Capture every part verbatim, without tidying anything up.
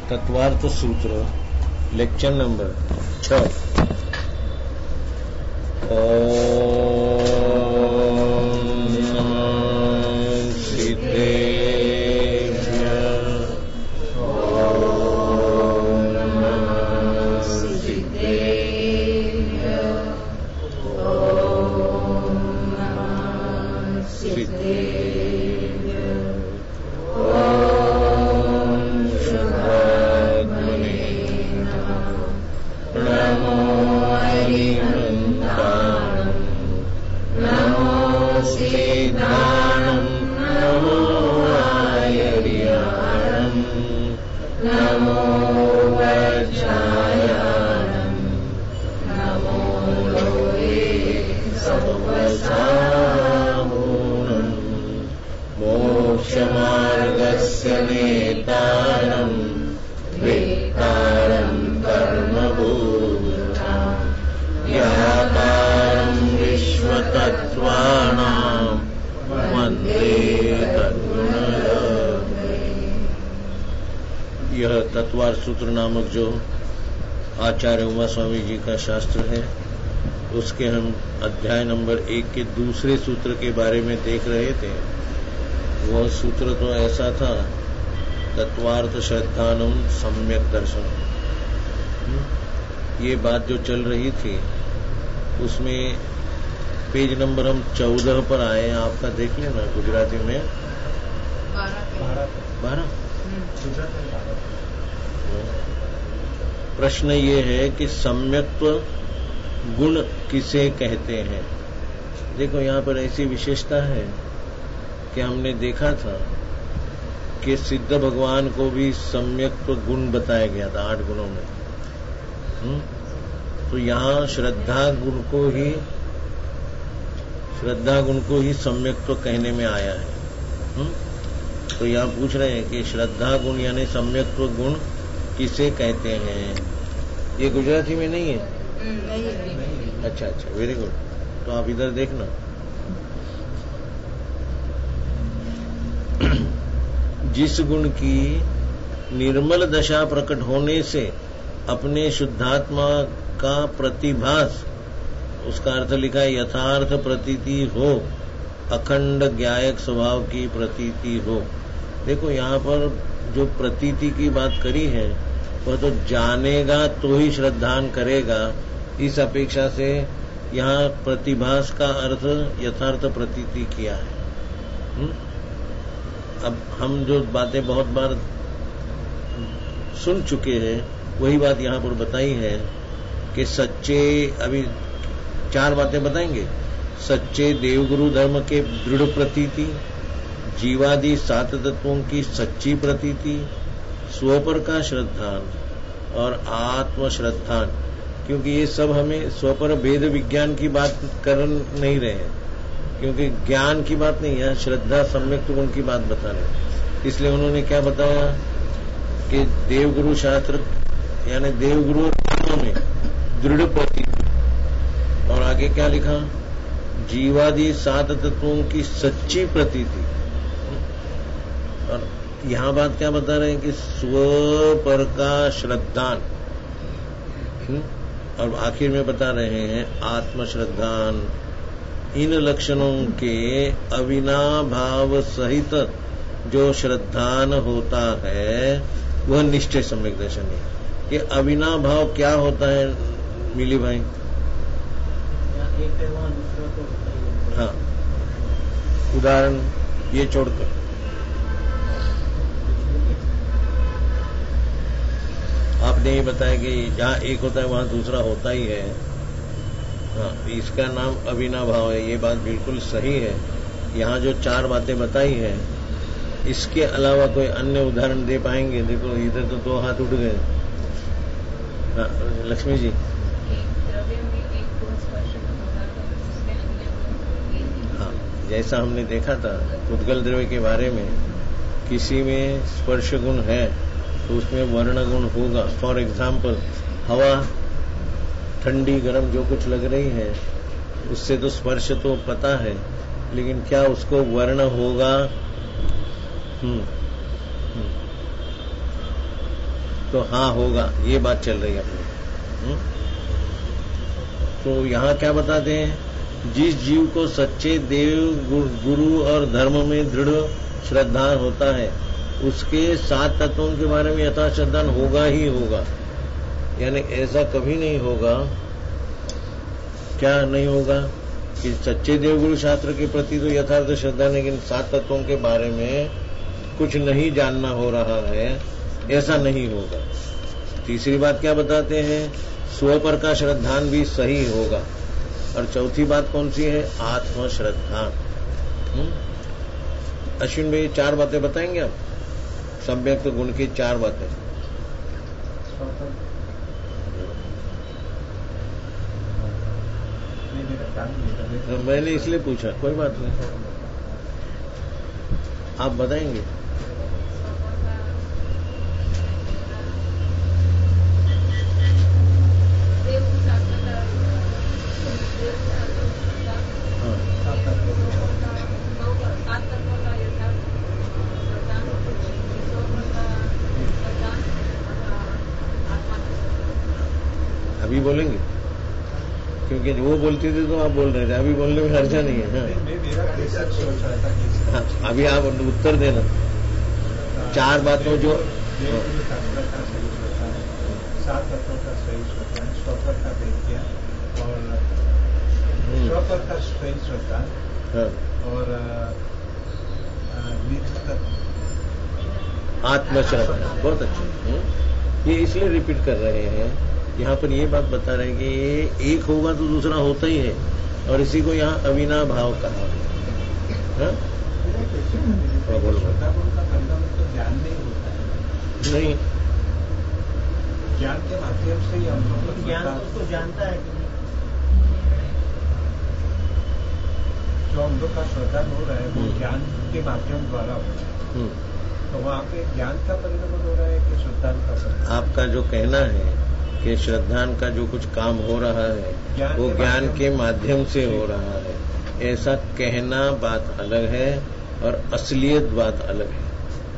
तत्वार्थ सूत्र lecture number छह। मोक्षमार्गस्य नेतारं वेत्तारं कर्मभूतां ज्ञातारं विश्वतत्त्वानां वन्दे तद्गुणलब्धये। यह तत्वार्थ सूत्र नामक जो आचार्य उमा स्वामी जी का शास्त्र है, उसके हम अध्याय नंबर एक के दूसरे सूत्र के बारे में देख रहे थे। वह सूत्र तो ऐसा था, तत्वार्थ श्रद्धानम सम्यक दर्शन। ये बात जो चल रही थी उसमें पेज नंबर हम चौदह पर आए। आपका देख लेना गुजराती में बारह। प्रश्न ये है कि सम्यक्त्व गुण किसे कहते हैं। देखो यहाँ पर ऐसी विशेषता है कि हमने देखा था कि सिद्ध भगवान को भी सम्यक्त्व गुण बताया गया था आठ गुणों में। हुँ? तो यहाँ श्रद्धा गुण को ही श्रद्धा गुण को ही सम्यक्त्व कहने में आया है। हुँ? तो यहाँ पूछ रहे हैं कि श्रद्धा गुण यानी सम्यक्त्व गुण किसे कहते हैं। ये गुजराती में नहीं है? नहीं। अच्छा अच्छा, वेरी गुड। तो आप इधर देखना। जिस गुण की निर्मल दशा प्रकट होने से अपने शुद्धात्मा का प्रतिभास, उसका अर्थ लिखा है यथार्थ प्रतीति हो, अखंड ज्ञायक स्वभाव की प्रतीति हो। देखो यहाँ पर जो प्रतीति की बात करी है वह तो जानेगा तो ही श्रद्धान करेगा, इस अपेक्षा से यहाँ प्रतिभास का अर्थ यथार्थ प्रतीति किया है। हुँ? अब हम जो बातें बहुत बार सुन चुके हैं वही बात यहाँ पर बताई है कि सच्चे, अभी चार बातें बताएंगे। सच्चे देवगुरु धर्म के दृढ़ प्रतीति, जीवादि सात तत्वों की सच्ची प्रतीति, स्वपर का श्रद्धान और आत्म श्रद्धान। क्योंकि ये सब हमें स्वपर वेद विज्ञान की बात कर नहीं रहे हैं, क्योंकि ज्ञान की बात नहीं है, श्रद्धा सम्यक गुण की बात बता रहे। इसलिए उन्होंने क्या बताया कि देवगुरु शास्त्र यानी देवगुरु में दृढ़ प्रतीति, और आगे क्या लिखा, जीवादि सात तत्वों की सच्ची प्रतीति। और यहाँ बात क्या बता रहे हैं कि स्व पर का श्रद्धान, और आखिर में बता रहे हैं आत्मश्रद्धान। इन लक्षणों के अविनाभाव सहित जो श्रद्धान होता है वह निश्चय सम्यक दर्शन है। ये अविनाभाव क्या होता है मिली भाई? हाँ, उदाहरण ये छोड़कर आपने ये बताया कि जहाँ एक होता है वहाँ दूसरा होता ही है। हाँ, इसका नाम अविनाभाव है। ये बात बिल्कुल सही है। यहाँ जो चार बातें बताई है, इसके अलावा कोई अन्य उदाहरण दे पाएंगे? देखो इधर तो दो हाथ उठ गए। हाँ, लक्ष्मी जी। हाँ, जैसा हमने देखा था उद्गल द्रव्य के बारे में, किसी में स्पर्श गुण है तो उसमें वर्ण गुण होगा। फॉर एग्जाम्पल, हवा ठंडी गर्म जो कुछ लग रही है उससे तो स्पर्श तो पता है, लेकिन क्या उसको वर्ण होगा? हम्म तो हाँ होगा, ये बात चल रही है अपनी। हुँ? तो यहाँ क्या बताते हैं, जिस जीव को सच्चे देव गुरु और धर्म में दृढ़ श्रद्धा होता है उसके सात तत्वों के बारे में यथा श्रद्धा होगा ही होगा। यानी ऐसा कभी नहीं होगा, क्या नहीं होगा, कि सच्चे देवगुरु शास्त्र के प्रति तो यथार्थ श्रद्धा, लेकिन सात तत्वों के बारे में कुछ नहीं जानना हो रहा है, ऐसा नहीं होगा। तीसरी बात क्या बताते हैं, स्व पर का श्रद्धान भी सही होगा। और चौथी बात कौन सी है, आत्मश्रद्धा। अश्विन भाई चार बातें बताएंगे आप, सम्यक्त गुण की चार बातें। मैंने इसलिए पूछा, कोई बात नहीं, आप बताएंगे। अभी बोलेंगे, क्योंकि वो बोलती थी तो आप बोल रहे थे, अभी बोलने में हर्जा नहीं है। हाँ, हाँ, अभी आप उत्तर देना चार बातों जो सात तत्वों का सही श्रद्धा, स्वपर का देखिए और स्वपर का सही श्रद्धा और आत्मश्रद्धा। बहुत अच्छा, ये इसलिए रिपीट कर रहे हैं, यहाँ पर ये बात बता रहे हैं कि एक होगा तो दूसरा होता ही है, और इसी को यहाँ अविनाभाव कहा। ज्ञान नहीं होता है, नहीं, ज्ञान के माध्यम से ही हम लोग ज्ञान उसको जानता है। जो हम लोग का श्रद्धा हो रहा है वो ज्ञान के माध्यम द्वारा हो रहा है, तो वहाँ पे ज्ञान का परिणाम हो रहा है कि श्रद्धा का परिणाम। आपका जो कहना है कि श्रद्धान का जो कुछ काम हो रहा है वो ज्ञान के माध्यम से हो रहा है, ऐसा कहना बात अलग है और असलियत बात अलग है।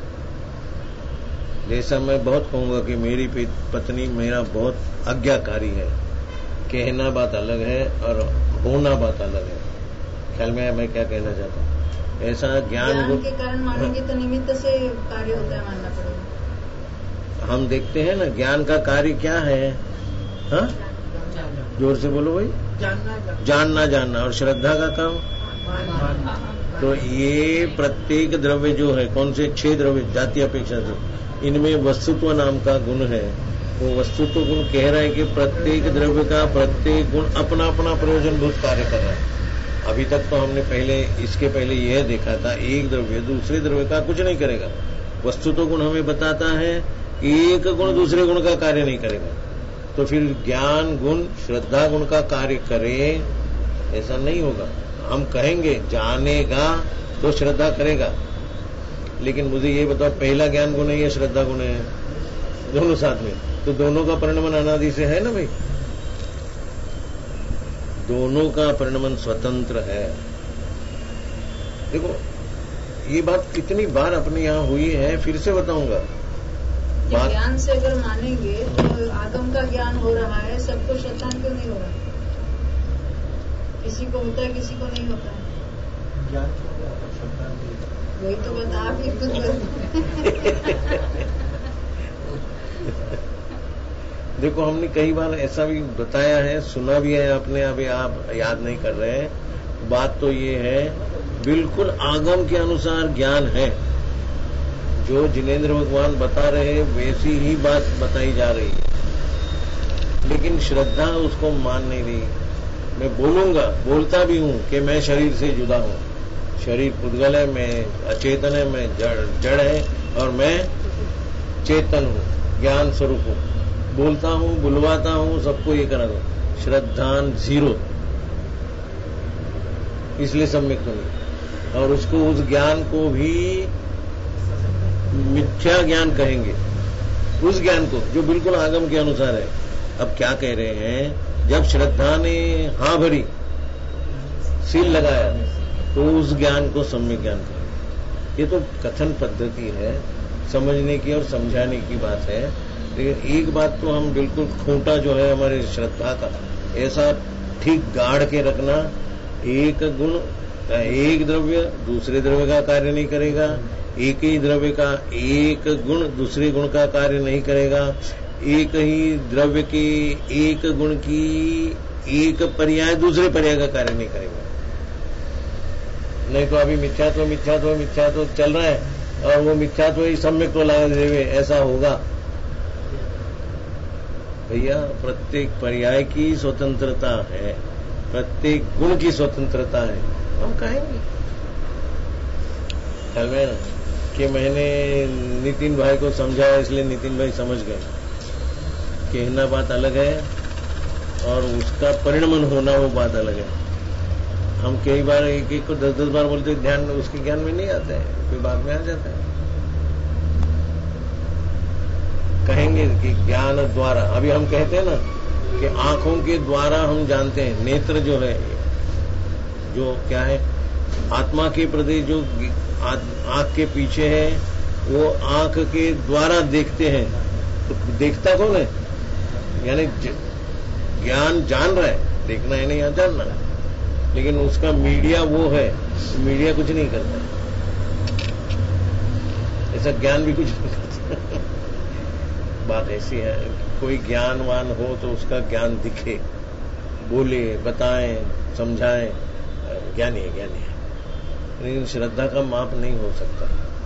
जैसा मैं बहुत कहूंगा कि मेरी पत्नी मेरा बहुत आज्ञाकारी है, कहना बात अलग है और होना बात अलग है। ख्याल में मैं क्या कहना चाहता हूँ, ऐसा ज्ञान, ज्ञान के कारण मानेंगे तो निमित्त से कार्य होता है, मानना पड़ेगा। हम देखते हैं ना ज्ञान का कार्य क्या है, हाँ जोर से बोलो भाई, जानना जानना जानना। और श्रद्धा का काम, तो ये प्रत्येक द्रव्य जो है, कौन से छह द्रव्य जाति अपेक्षा से, इनमें वस्तुत्व नाम का गुण है। वो वस्तुत्व गुण कह रहा है कि प्रत्येक द्रव्य का प्रत्येक गुण अपना अपना प्रयोजनभूत कार्य कर रहा है। अभी तक तो हमने पहले इसके पहले यह देखा था, एक द्रव्य दूसरे द्रव्य का कुछ नहीं करेगा। वस्तुत्व गुण हमें बताता है एक गुण दूसरे गुण का कार्य नहीं करेगा, तो फिर ज्ञान गुण श्रद्धा गुण का कार्य करे, ऐसा नहीं होगा। हम कहेंगे जानेगा तो श्रद्धा करेगा, लेकिन मुझे ये बताओ पहला ज्ञान गुण है या श्रद्धा गुण है, दोनों साथ में, तो दोनों का परिणमन अनादि से है ना भाई, दोनों का परिणमन स्वतंत्र है। देखो ये बात कितनी बार अपने यहाँ हुई है, फिर से बताऊंगा। ज्ञान से अगर मानेंगे तो आगम का ज्ञान हो रहा है, सबको श्रद्धा क्यों नहीं हो रहा? किसी को होता है, किसी को नहीं होता है। ज्ञान श्रद्धा वही तो बता, आप ही खुद देखो हमने कई बार ऐसा भी बताया है, सुना भी है आपने, अभी आप याद नहीं कर रहे हैं। बात तो ये है, बिल्कुल आगम के अनुसार ज्ञान है, जो जिनेंद्र भगवान बता रहे हैं वैसी ही बात बताई जा रही है, लेकिन श्रद्धा उसको मान नहीं रही। मैं बोलूंगा, बोलता भी हूं कि मैं शरीर से जुदा हूं, शरीर पुद्गल है, मैं अचेतन है, मैं जड़ जड़ है और मैं चेतन हूं, ज्ञान स्वरूप हूं, बोलता हूं, बुलवाता हूं, सबको ये करा दो। श्रद्धान जीरो, इसलिए सम्यक तो नहीं। और उसको उस ज्ञान को भी मिथ्या ज्ञान कहेंगे, उस ज्ञान को जो बिल्कुल आगम के अनुसार है। अब क्या कह रहे हैं, जब श्रद्धा ने हाँ भरी, सील लगाया, तो उस ज्ञान को सम्यक ज्ञान कहेंगे। ये तो कथन पद्धति है, समझने की और समझाने की बात है। लेकिन एक बात तो हम बिल्कुल खूंटा जो है हमारे श्रद्धा का ऐसा ठीक गाड़ के रखना, एक गुण एक द्रव्य दूसरे द्रव्य का कार्य नहीं करेगा, एक ही द्रव्य का एक गुण दूसरे गुण का कार्य नहीं करेगा, एक ही द्रव्य के एक गुण की एक पर्याय दूसरे पर्याय का कार्य नहीं करेगा। नहीं तो अभी मिथ्यात्व मिथ्यात्व मिथ्यात्व चल रहा है और वो मिथ्यात्व ही सम्यक तो लगा देवे, ऐसा होगा भैया? प्रत्येक पर्याय की स्वतंत्रता है, प्रत्येक गुण की स्वतंत्रता है। हम कहेंगे ख्याल में ना कि मैंने नितिन भाई को समझाया इसलिए नितिन भाई समझ गए। कहना बात अलग है और उसका परिणमन होना वो बात अलग है। हम कई बार एक एक को दस दस बार बोलते ध्यान उसके ज्ञान में नहीं आता है, फिर बाद में आ जाता है। कहेंगे कि ज्ञान द्वारा, अभी हम कहते हैं ना कि आंखों के द्वारा हम जानते हैं, नेत्र जो है जो क्या है आत्मा के प्रति जो आंख के पीछे है वो आंख के द्वारा देखते हैं। तो देखता कौन है? यानी ज्ञान जान रहा है, देखना है नहीं, जानना है, लेकिन उसका मीडिया वो है, मीडिया कुछ नहीं करता, ऐसा ज्ञान भी कुछ नहीं करता। बात ऐसी है कोई ज्ञानवान हो तो उसका ज्ञान दिखे, बोले, बताएं, समझाएं, ज्ञानी है ज्ञानी है। लेकिन श्रद्धा का माप नहीं हो सकता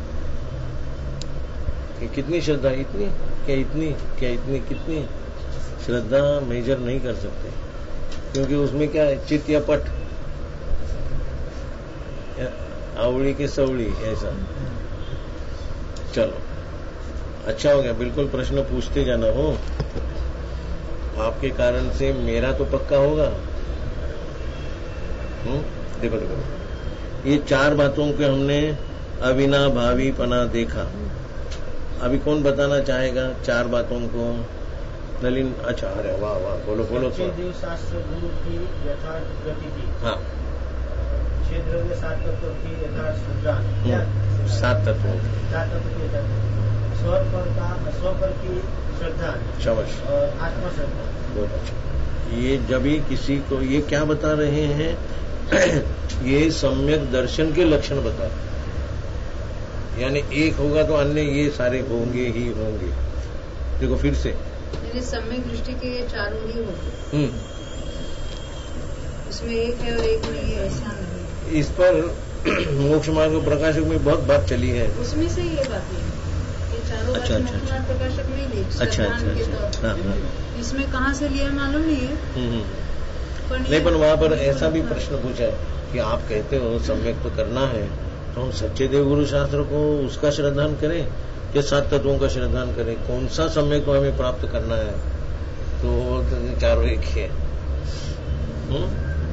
कि कितनी श्रद्धा, इतनी क्या, इतनी क्या, इतनी कितनी श्रद्धा मेजर नहीं कर सकते, क्योंकि उसमें क्या है, चित या पट, आवड़ी की सवड़ी, ऐसा। चलो अच्छा हो गया, बिल्कुल प्रश्न पूछते जाना हो, आपके कारण से मेरा तो पक्का होगा। हम्म देखो देखो ये चार बातों के हमने अविनाभावी पना देखा। अभी कौन बताना चाहेगा चार बातों को? नलिन, अच्छा, अरे वाह वाह, बोलो बोलो। तो शास्त्र गुरु की यथार्थ प्रतीति, हाँ, छह द्रव्य सात तत्वों की यथार्थ श्रद्धा, सात तत्वों सात तत्व की यथार्थ स्वर पर का स्वर पर की श्रद्धा, शवश और आत्मा श्रद्धा। बहुत अच्छा। ये जब ही किसी को ये क्या बता रहे हैं ये सम्यक दर्शन के लक्षण बता रहे हैं, यानी एक होगा तो अन्य ये सारे होंगे ही होंगे। देखो फिर से सम्यक दृष्टि के ये चारों ही होंगे, हम्म इसमें एक है और एक नहीं है, ऐसा नहीं। इस पर मोक्ष मार्ग प्रकाशक में बहुत बात चली है, उसमें से ये बात है, ये चारों अच्छा, बातें मोक्ष मार्ग प्रकाशक में ही अच्छा अच्छा अच्छा, हाँ, हाँ। इसमें कहाँ से लिया मालूम नहीं है। हम्म नहीं, पर वहां पर ऐसा भी प्रश्न पूछा है कि आप कहते हो सम्यक तो करना है, तो हम सच्चे देवगुरु शास्त्र को उसका श्रद्धान करें या सात तत्वों का श्रद्धान करें? कौन सा सम्यक को हमें प्राप्त करना है? तो चारों एक ही है। हुँ?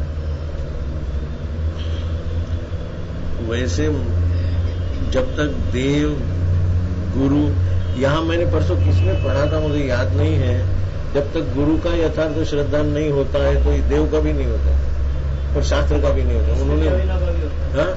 वैसे जब तक देव गुरु, यहां मैंने परसों किसमें पढ़ा था मुझे याद नहीं है, जब तक गुरु का यथार्थ श्रद्धा नहीं होता है तो देव का भी नहीं होता और शास्त्र का भी नहीं होता। उन्होंने हाँ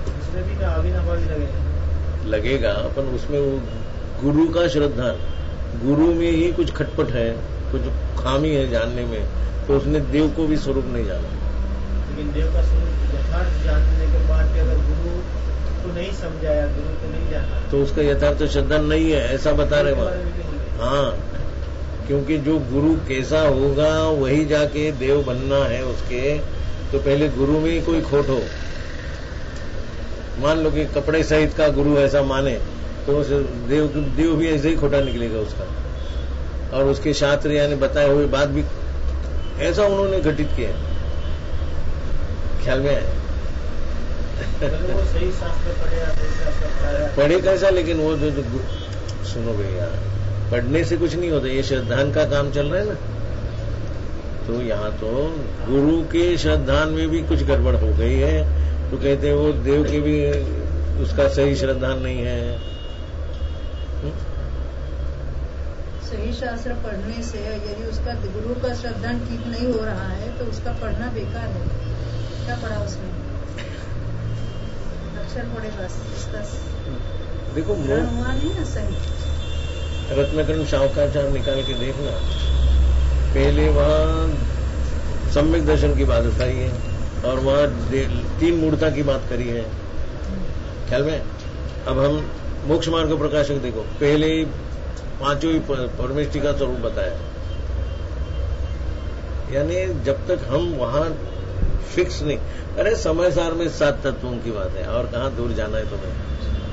लगेगा अपन उसमें वो गुरु का श्रद्धा, गुरु में ही कुछ खटपट है, कुछ खामी है जानने में, तो उसने देव को भी स्वरूप नहीं जाना। लेकिन देव का स्वरूप यथार्थ जानने के बाद भी अगर गुरु को नहीं समझाया, गुरु को नहीं जाना, तो उसका यथार्थ श्रद्धा नहीं है, ऐसा बता रहे वहां। हाँ, क्योंकि जो गुरु कैसा होगा वही जाके देव बनना है उसके, तो पहले गुरु में ही कोई खोट हो। मान लो कि कपड़े सहित का गुरु ऐसा माने तो देव देव भी ऐसे ही खोटा निकलेगा उसका, और उसके शास्त्र यानी बताए हुए बात भी ऐसा उन्होंने घटित किया, ख्याल में आए। वो सही शास्त्र पढ़े पढ़े कैसा, लेकिन वो जो, जो सुनो भैया, पढ़ने से कुछ नहीं होता, ये श्रद्धान का काम चल रहा है ना। तो यहाँ तो गुरु के श्रद्धान में भी कुछ गड़बड़ हो गई है, तो कहते हैं वो देव के भी उसका सही श्रद्धान नहीं है। हुँ? सही शास्त्र पढ़ने से यदि उसका गुरु का श्रद्धान ठीक नहीं हो रहा है तो उसका पढ़ना बेकार है। क्या पढ़ा उसमें? अक्षर पढ़े बस, इसका देखो हुआ नहीं ना सही। रत्नकर्ण शावकाचार निकाल के देखना, पहले वहां सम्यक दर्शन की बात उठाई है और वहां तीन मूर्ता की बात करी है ख्याल में। अब हम मोक्ष मार्ग प्रकाशक देखो, पहले पांचों ही परमेष्टि का स्वरूप बताया, यानी जब तक हम वहां फिक्स नहीं, अरे समय सार में सात तत्वों की बात है और कहां दूर जाना है तुम्हें।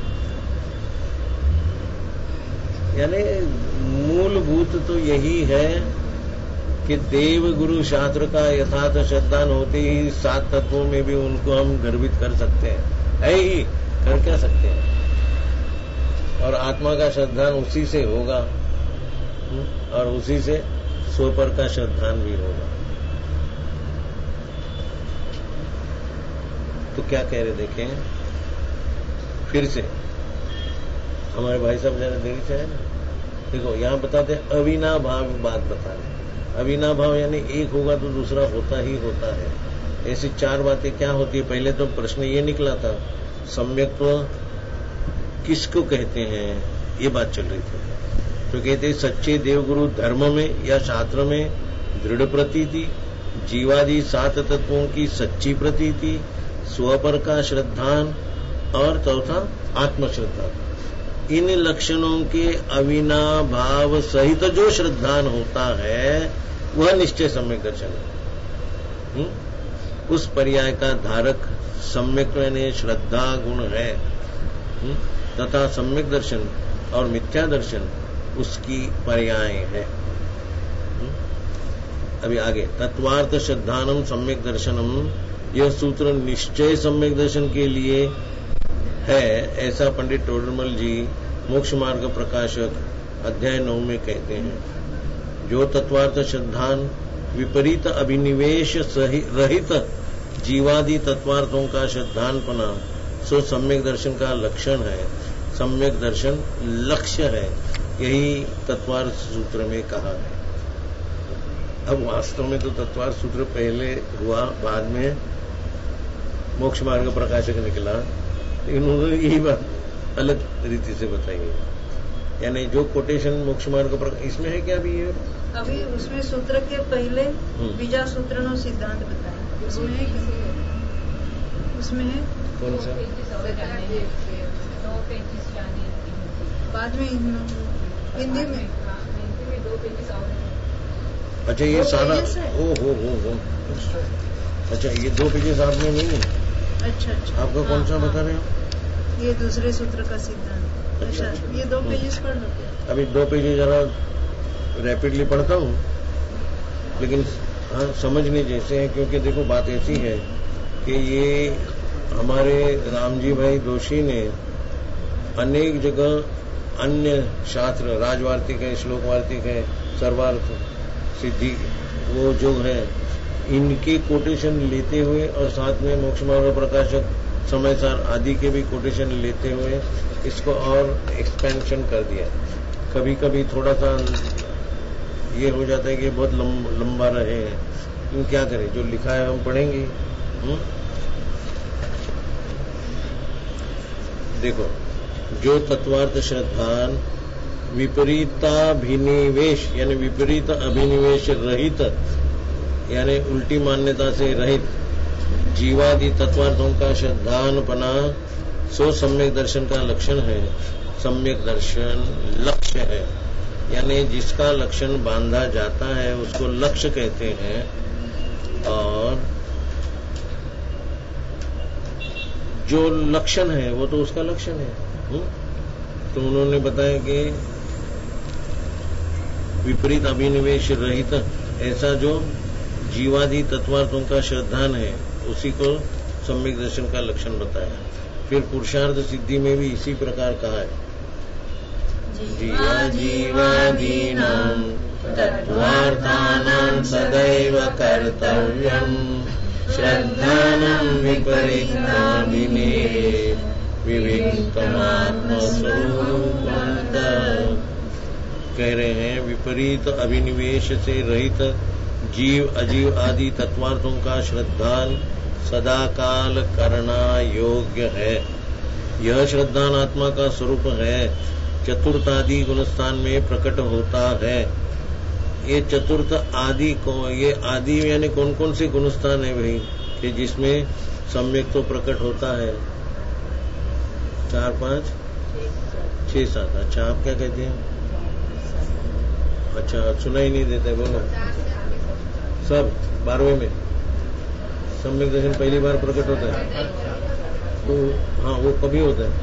यानी मूलभूत तो यही है कि देव गुरु शास्त्र का यथार्थ श्रद्धान होते ही सात तत्वों में भी उनको हम गर्वित कर सकते हैं, है ही, कर क्या सकते हैं। और आत्मा का श्रद्धान उसी से होगा और उसी से स्वपर का श्रद्धान भी होगा। तो क्या कह रहे देखें फिर से, हमारे भाई साहब जरा देरी से है ना, देखो यहां बताते हैं अविनाभाव बात बता रहे। अविनाभाव यानी एक होगा तो दूसरा होता ही होता है। ऐसी चार बातें क्या होती है, पहले तो प्रश्न ये निकला था सम्यक्त्व किसको कहते हैं, ये बात चल रही थी। तो कहते हैं सच्चे देवगुरु धर्म में या शास्त्र में दृढ़ प्रतीति, जीवादि सात तत्वों की सच्ची प्रतीति, स्वपर का श्रद्धान और चौथा आत्मश्रद्धा। इन लक्षणों के अविनाभाव सहित जो श्रद्धान होता है वह निश्चय सम्यक दर्शन है। उस पर्याय का धारक सम्यक यानी श्रद्धा गुण है तथा सम्यक दर्शन और मिथ्या दर्शन उसकी पर्याय है। अभी आगे तत्वार्थ श्रद्धानम सम्यक दर्शनम, यह सूत्र निश्चय सम्यक दर्शन के लिए है, ऐसा पंडित टोडरमल जी मोक्ष मार्ग प्रकाशक अध्याय नौ में कहते हैं। जो तत्वार्थ श्रद्धान विपरीत अभिनिवेश रहित जीवादि तत्वार्थों का श्रद्धानपना सो सम्यक दर्शन का लक्षण है, सम्यक दर्शन लक्ष्य है, यही तत्वार्थ सूत्र में कहा है। अब वास्तव में तो तत्वार्थ सूत्र पहले हुआ, बाद में मोक्ष मार्ग प्रकाशक निकला, इन्होंने यही बात अलग रीति से बताई है। यानी जो कोटेशन मोक्ष मार्ग प्रकाशक इसमें है क्या अभी ये अभी उसमें सूत्र के पहले बीजा सूत्र नो सिद्धांत बताया, उसमें है उसमें है कौन सा बाद में हिंदी में। अच्छा ये सारा ओ हो हो हो अच्छा ये दो पेजेस आप में नहीं है। अच्छा अच्छा आपका कौन सा बता रहे हो? ये दूसरे सूत्र का सिद्धांत। अच्छा ये दो पेजेस पढ़ लो। अभी दो पेजेस जरा रैपिडली पढ़ता हूँ, लेकिन हाँ समझने जैसे है, क्योंकि देखो बात ऐसी है कि ये हमारे रामजी भाई दोषी ने अनेक जगह अन्य शास्त्र, राजवार्तिक है, श्लोक वार्तिक है, सर्वार्थ सिद्धि वो जो है, इनके कोटेशन लेते हुए और साथ में मोक्ष मार्ग प्रकाशक समय सार आदि के भी कोटेशन लेते हुए इसको और एक्सपेंशन कर दिया। कभी कभी थोड़ा सा ये हो जाता है कि बहुत लंब, लंबा रहे हैं, लेकिन क्या करें, जो लिखा है हम पढ़ेंगे। हुँ? देखो, जो तत्वार्थ श्रद्धान विपरीताभिनिवेश यानी विपरीत अभिनिवेश रहित यानी उल्टी मान्यता से रहित जीवादि तत्वार्थों का श्रद्धानपना सो सम्यक दर्शन का लक्षण है। सम्यक दर्शन लक्ष्य है, यानी जिसका लक्षण बांधा जाता है उसको लक्ष्य कहते हैं। और जो लक्षण है वो तो उसका लक्षण है। हुँ? तो उन्होंने बताया कि विपरीत अभिनिवेश रहित ऐसा जो जीवादि तत्वार्थों का श्रद्धान है उसी को सम्यक दर्शन का लक्षण बताया। फिर पुरुषार्थ सिद्धि में भी इसी प्रकार कहा है, जीवा जीवादीनां तत्वार्थानां सदैव कर्तव्यं श्रद्धानं विपरीताभिनिवेश विविक्तमात्मस्वरूपं। कह रहे हैं विपरीत अभिनिवेश से रहित जीव अजीव आदि तत्वार्थों का श्रद्धान सदा काल करना योग्य है। यह श्रद्धान आत्मा का स्वरूप है, चतुर्थ आदि गुणस्थान में प्रकट होता है। ये चतुर्थ आदि को, ये आदि यानी कौन कौन से गुणस्थान है भाई कि जिसमें सम्यक तो प्रकट होता है? चार पांच छह सात। अच्छा, आप क्या कहते हैं? अच्छा, सुना ही नहीं देते, बोलो। सब बारहवें में सम्यक दर्शन पहली बार प्रकट होता है तो हाँ, वो कभी होता है?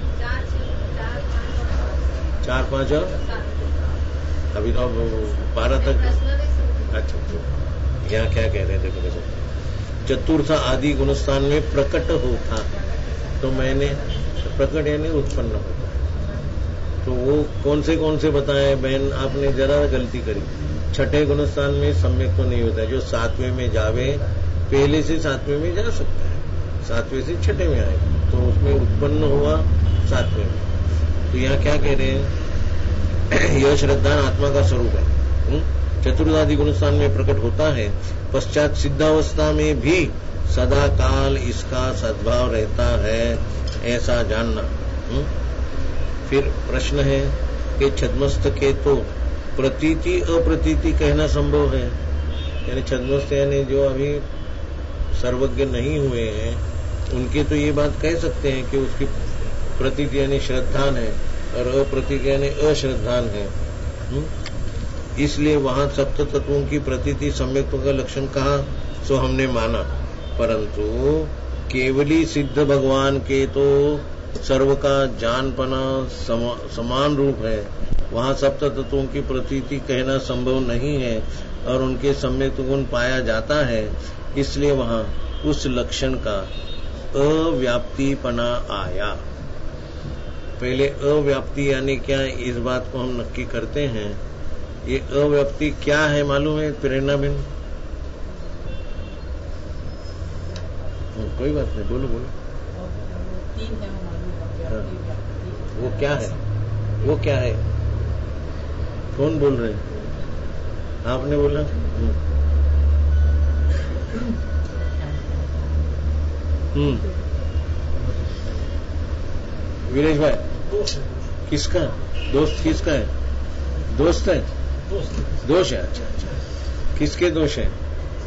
चार पांच और अभी अब बारह तक। अच्छा, यहाँ क्या कह रहे थे? देखो देखो, चतुर्थ आदि गुणस्थान में प्रकट होता, तो मैंने प्रकट यानी उत्पन्न होता है। तो वो कौन से कौन से बताए बहन? आपने जरा गलती करी। छठे गुणस्थान में सम्यक तो नहीं होता है। जो सातवें में जावे, पहले से सातवें में जा सकता है, सातवें से छठे में आए तो उसमें उत्पन्न हुआ सातवें में। तो यहाँ क्या कह रहे हैं? यह श्रद्धान आत्मा का स्वरूप है, चतुर्दादि गुणस्थान में प्रकट होता है। पश्चात सिद्धावस्था में भी सदा काल इसका सद्भाव रहता है, ऐसा जानना। हुँ? फिर प्रश्न है कि छद्मस्त के तो प्रतीति अप्रतीति कहना संभव है, यानी छद्मस्त यानी जो अभी सर्वज्ञ नहीं हुए हैं उनके तो ये बात कह सकते हैं कि उसकी प्रतीति यानी श्रद्धान है और अप्रतीति यानी अश्रद्धान है। हुँ? इसलिए वहां सप्त तत्वों की प्रतीति सम्यक्त्व का लक्षण कहा, सो हमने माना। परंतु केवली सिद्ध भगवान के तो सर्व का जानपना समा, समान रूप है, वहां सप्त तत्वों की प्रतीति कहना संभव नहीं है और उनके सम्यक्त्व गुण पाया जाता है। इसलिए वहां उस लक्षण का अव्याप्तिपना आया। पहले अव्याप्ति यानी क्या, इस बात को हम नक्की करते हैं। ये अव्याप्ति क्या है मालूम है प्रेरणा बिन? कोई बात नहीं, बोलो बोलो। तीन है हाँ। वो क्या है? वो क्या है? कौन बोल रहे हैं? आपने बोला? हम्म वीरेश भाई, किसका दोस्त? किसका है? दोस्त है? दोष है। अच्छा अच्छा, किसके दोष है?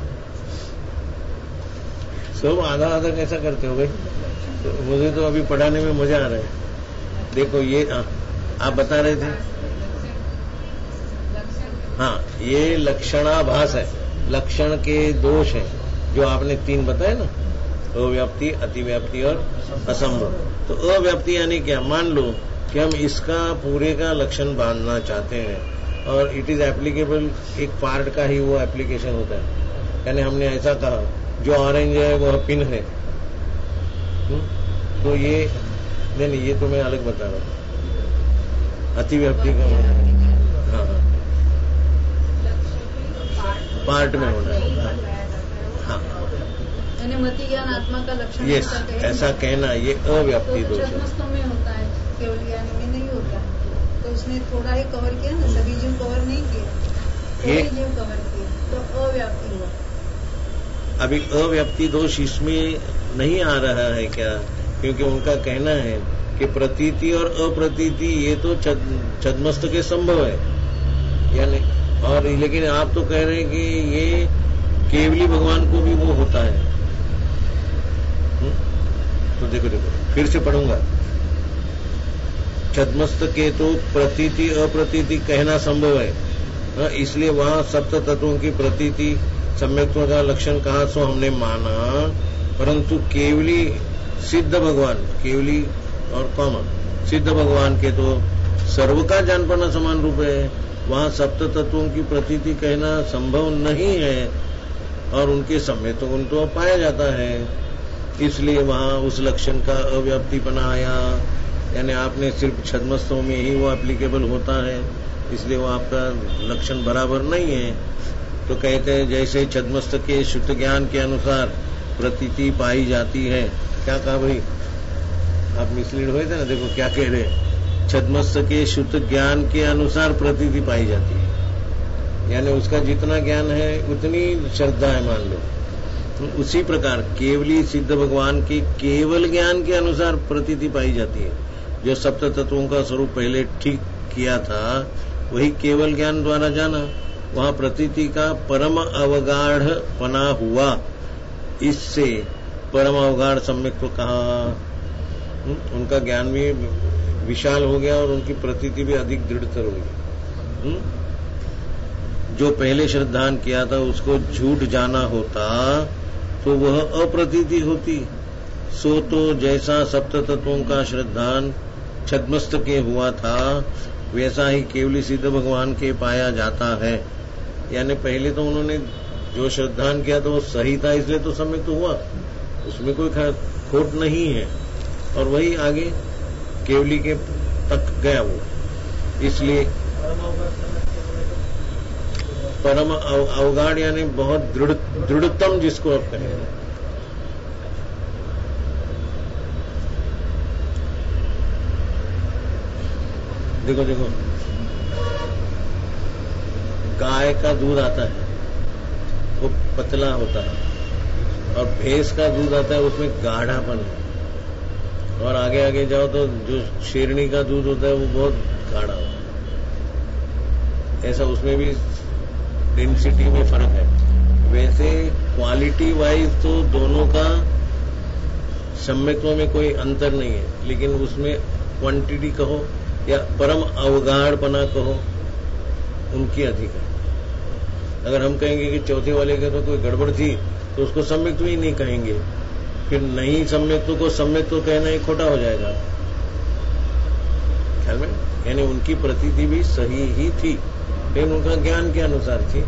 सब आधा आधा कैसा करते हो भाई? तो मुझे तो अभी पढ़ाने में मजा आ रहा है। देखो ये आ, आप बता रहे थे, हाँ, ये लक्षणाभास है, लक्षण के दोष है जो आपने तीन बताए ना, अव्याप्ति, अतिव्याप्ति और असंभव। तो अव्याप्ति यानी क्या? मान लो कि हम इसका पूरे का लक्षण बांधना चाहते हैं और इट इज एप्लीकेबल, एक पार्ट का ही वो एप्लीकेशन होता है। यानी हमने ऐसा कहा जो ऑरेंज है वह पिन है, हुँ? तो ये नहीं नहीं, ये तो मैं अलग बता रहा हूँ। अतिव्याप्ति का हाँ हाँ पार्ट में होना है। हाँ, मति ज्ञान आत्मा का लक्षण यस, ऐसा कहना ये अव्याप्ति दोष है। छद्मस्तों में होता है, केवल ज्ञान में नहीं होता। तो उसने थोड़ा ही कवर किया ना, सभी जीव कवर नहीं किया, थोड़े जीव कवर किए, तो अव्याप्ति हुआ। अभी अव्याप्ति दोष इसमें नहीं आ रहा है क्या? क्योंकि उनका कहना है कि प्रतीति और अप्रतीति ये तो छद्मस्त के संभव है, यानी और लेकिन आप तो कह रहे हैं कि ये केवली भगवान को भी वो होता है। हुँ? तो देखो देखो फिर से पढ़ूंगा। छद्मस्त के तो प्रतीति अप्रतीति कहना संभव है, हाँ, इसलिए वहां सप्त तत्वों की प्रतीति सम्यक्त्व का लक्षण कहा, सो हमने माना। परंतु केवली सिद्ध भगवान, केवली और कॉमन सिद्ध भगवान के तो सर्व का जानपना समान रूप है, वहां सप्त तत्वों की प्रतीति कहना संभव नहीं है और उनके सम्यक्त्व गुण तो पाया जाता है। इसलिए वहां उस लक्षण का अव्याप्तिपना आया, यानी आपने सिर्फ छद्मस्तों में ही वो एप्लीकेबल होता है, इसलिए वो आपका लक्षण बराबर नहीं है। तो कहते हैं जैसे छद्मस्त के शुद्ध ज्ञान के अनुसार प्रतीति पाई जाती है। क्या कहा भाई? आप मिसलीड हुए थे ना, देखो क्या कह रहे हैं। छद्मस्त के शुद्ध ज्ञान के अनुसार प्रतीति पाई जाती है, यानी उसका जितना ज्ञान है उतनी श्रद्धा है मान लो। तो उसी प्रकार केवली सिद्ध भगवान के केवल ज्ञान के अनुसार प्रतीति पाई जाती है, जो सप्त तत्वों का स्वरूप पहले ठीक किया था वही केवल ज्ञान द्वारा जाना। वहां प्रतीति का परम अवगाढ़ पना हुआ, इससे परम अवगाढ़ सम्यक तो कहा, उनका ज्ञान भी विशाल हो गया और उनकी प्रतीति भी अधिक दृढ़तर हो गई। जो पहले श्रद्धान किया था उसको झूठ जाना होता तो वह अप्रतीति होती। सो तो जैसा सप्त तत्वों का श्रद्धान छद्मस्त के हुआ था वैसा ही केवली सिद्ध भगवान के पाया जाता है। यानी पहले तो उन्होंने जो श्रद्धान किया था वो सही था, इसलिए तो सम्यक तो हुआ, उसमें कोई खोट नहीं है। और वही आगे केवली के तक गया वो, इसलिए परम अवगाढ़ यानी बहुत दृढ़ दृढ़तम जिसको आप कहें। देखो देखो गाय का दूध आता है वो पतला होता है और भैंस का दूध आता है उसमें गाढ़ापन है, और आगे आगे जाओ तो जो शेरनी का दूध होता है वो बहुत गाढ़ा होता है। ऐसा उसमें भी डेंसिटी में फर्क है। वैसे क्वालिटी वाइज तो दोनों का सम्यक्त्व में कोई अंतर नहीं है, लेकिन उसमें क्वांटिटी कहो या परम अवगाढ़पना कहो उनकी अधिक है। अगर हम कहेंगे कि चौथे वाले के तो कोई गड़बड़ थी तो उसको सम्यक्त्व ही नहीं कहेंगे, फिर नहीं सम्यक्त्व को सम्यक्त्व कहना ही खोटा हो जाएगा। ख्याल में, यानी उनकी प्रतीति भी सही ही थी लेकिन उनका ज्ञान के अनुसार थी।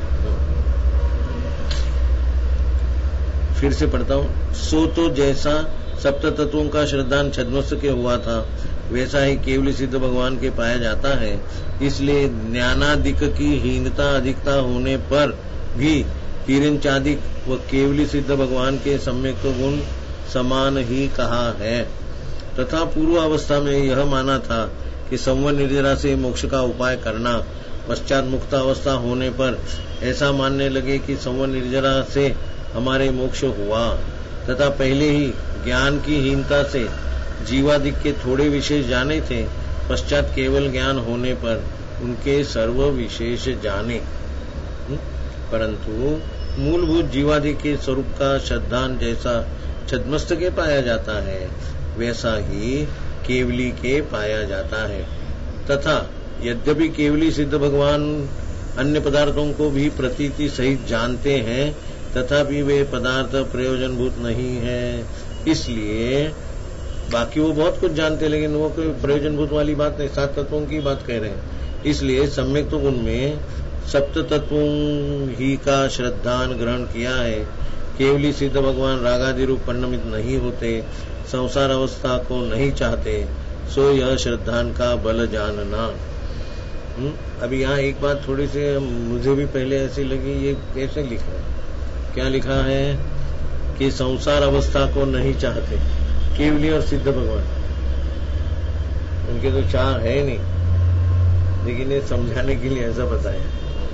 फिर से पढ़ता हूं। सो तो जैसा सप्त तत्वों का श्रद्धान छद्मस्त के हुआ था वैसा ही केवली सिद्ध भगवान के पाया जाता है। इसलिए ज्ञानादिक की हीनता अधिकता होने पर भी हिरण्चादिक व केवली सिद्ध भगवान के सम्यक गुण समान ही कहा है। तथा पूर्व अवस्था में यह माना था कि संवर निर्जरा से मोक्ष का उपाय करना, पश्चात मुक्त अवस्था होने पर ऐसा मानने लगे कि संवर निर्जरा से हमारे मोक्ष हुआ, तथा पहले ही ज्ञान की हीनता से जीवादिक के थोड़े विशेष जाने थे, पश्चात केवल ज्ञान होने पर उनके सर्व विशेष जाने। परंतु मूलभूत जीवादि के स्वरूप का श्रद्धान जैसा छद्मस्त के पाया जाता है वैसा ही केवली के पाया जाता है। तथा यद्यपि केवली सिद्ध भगवान अन्य पदार्थों को भी प्रतीति सहित जानते हैं, तथापि वे पदार्थ प्रयोजनभूत नहीं है। इसलिए बाकी वो बहुत कुछ जानते हैं लेकिन वो कोई प्रयोजनभूत वाली बात नहीं, सात तत्वों की बात कह रहे हैं। इसलिए सम्यक तो उनमें सप्त तत्वों ही का श्रद्धान ग्रहण किया है। केवली सिद्ध भगवान रागादि रूप परिणमित नहीं होते, संसार अवस्था को नहीं चाहते, सो यह श्रद्धान का बल जानना। हुँ? अभी यहाँ एक बात थोड़ी सी मुझे भी पहले ऐसी लगी, ये कैसे लिखा है? क्या लिखा है कि संसार अवस्था को नहीं चाहते केवली और सिद्ध भगवान, उनके तो चाह है नहीं, लेकिन ये समझाने के लिए ऐसा बताया।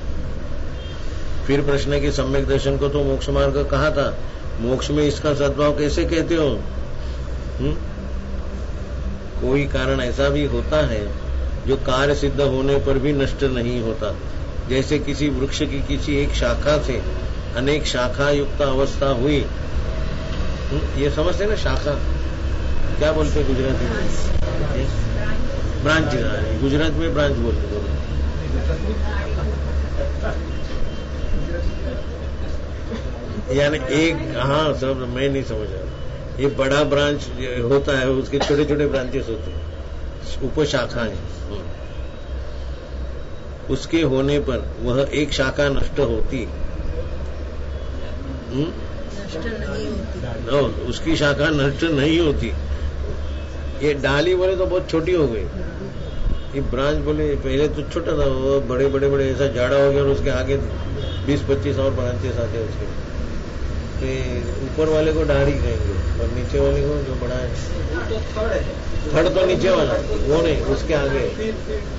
फिर प्रश्न है कि सम्यक दर्शन को तो मोक्ष मार्ग कहा था, मोक्ष में इसका सद्भाव कैसे कहते हो? हुँ? कोई कारण ऐसा भी होता है जो कार्य सिद्ध होने पर भी नष्ट नहीं होता। जैसे किसी वृक्ष की किसी एक शाखा से अनेक शाखा युक्त अवस्था हुई, ये समझते ना, शाखा क्या बोलते गुजराती में? ब्रांच। गुजरात में ब्रांच बोलते बोलो। यानी एक, हाँ सब मैं नहीं समझ रहा, ये बड़ा ब्रांच होता है उसके छोटे छोटे ब्रांचेस होते हैं, उपशाखाएं। उसके होने पर वह एक शाखा नष्ट होती, नष्ट नहीं होती, ओ, उसकी शाखा नष्ट नहीं होती। ये डाली बोले तो बहुत छोटी हो गई, ये ब्रांच बोले पहले तो छोटा था, वो बड़े बड़े बड़े ऐसा जाड़ा हो गया और उसके आगे बीस पच्चीस और ब्रांचेस आते हैं उसके। तो ऊपर वाले को डाढ़ी कहेंगे और नीचे वाले को जो बड़ा है थड़, तो नीचे वाला वो नहीं, उसके आगे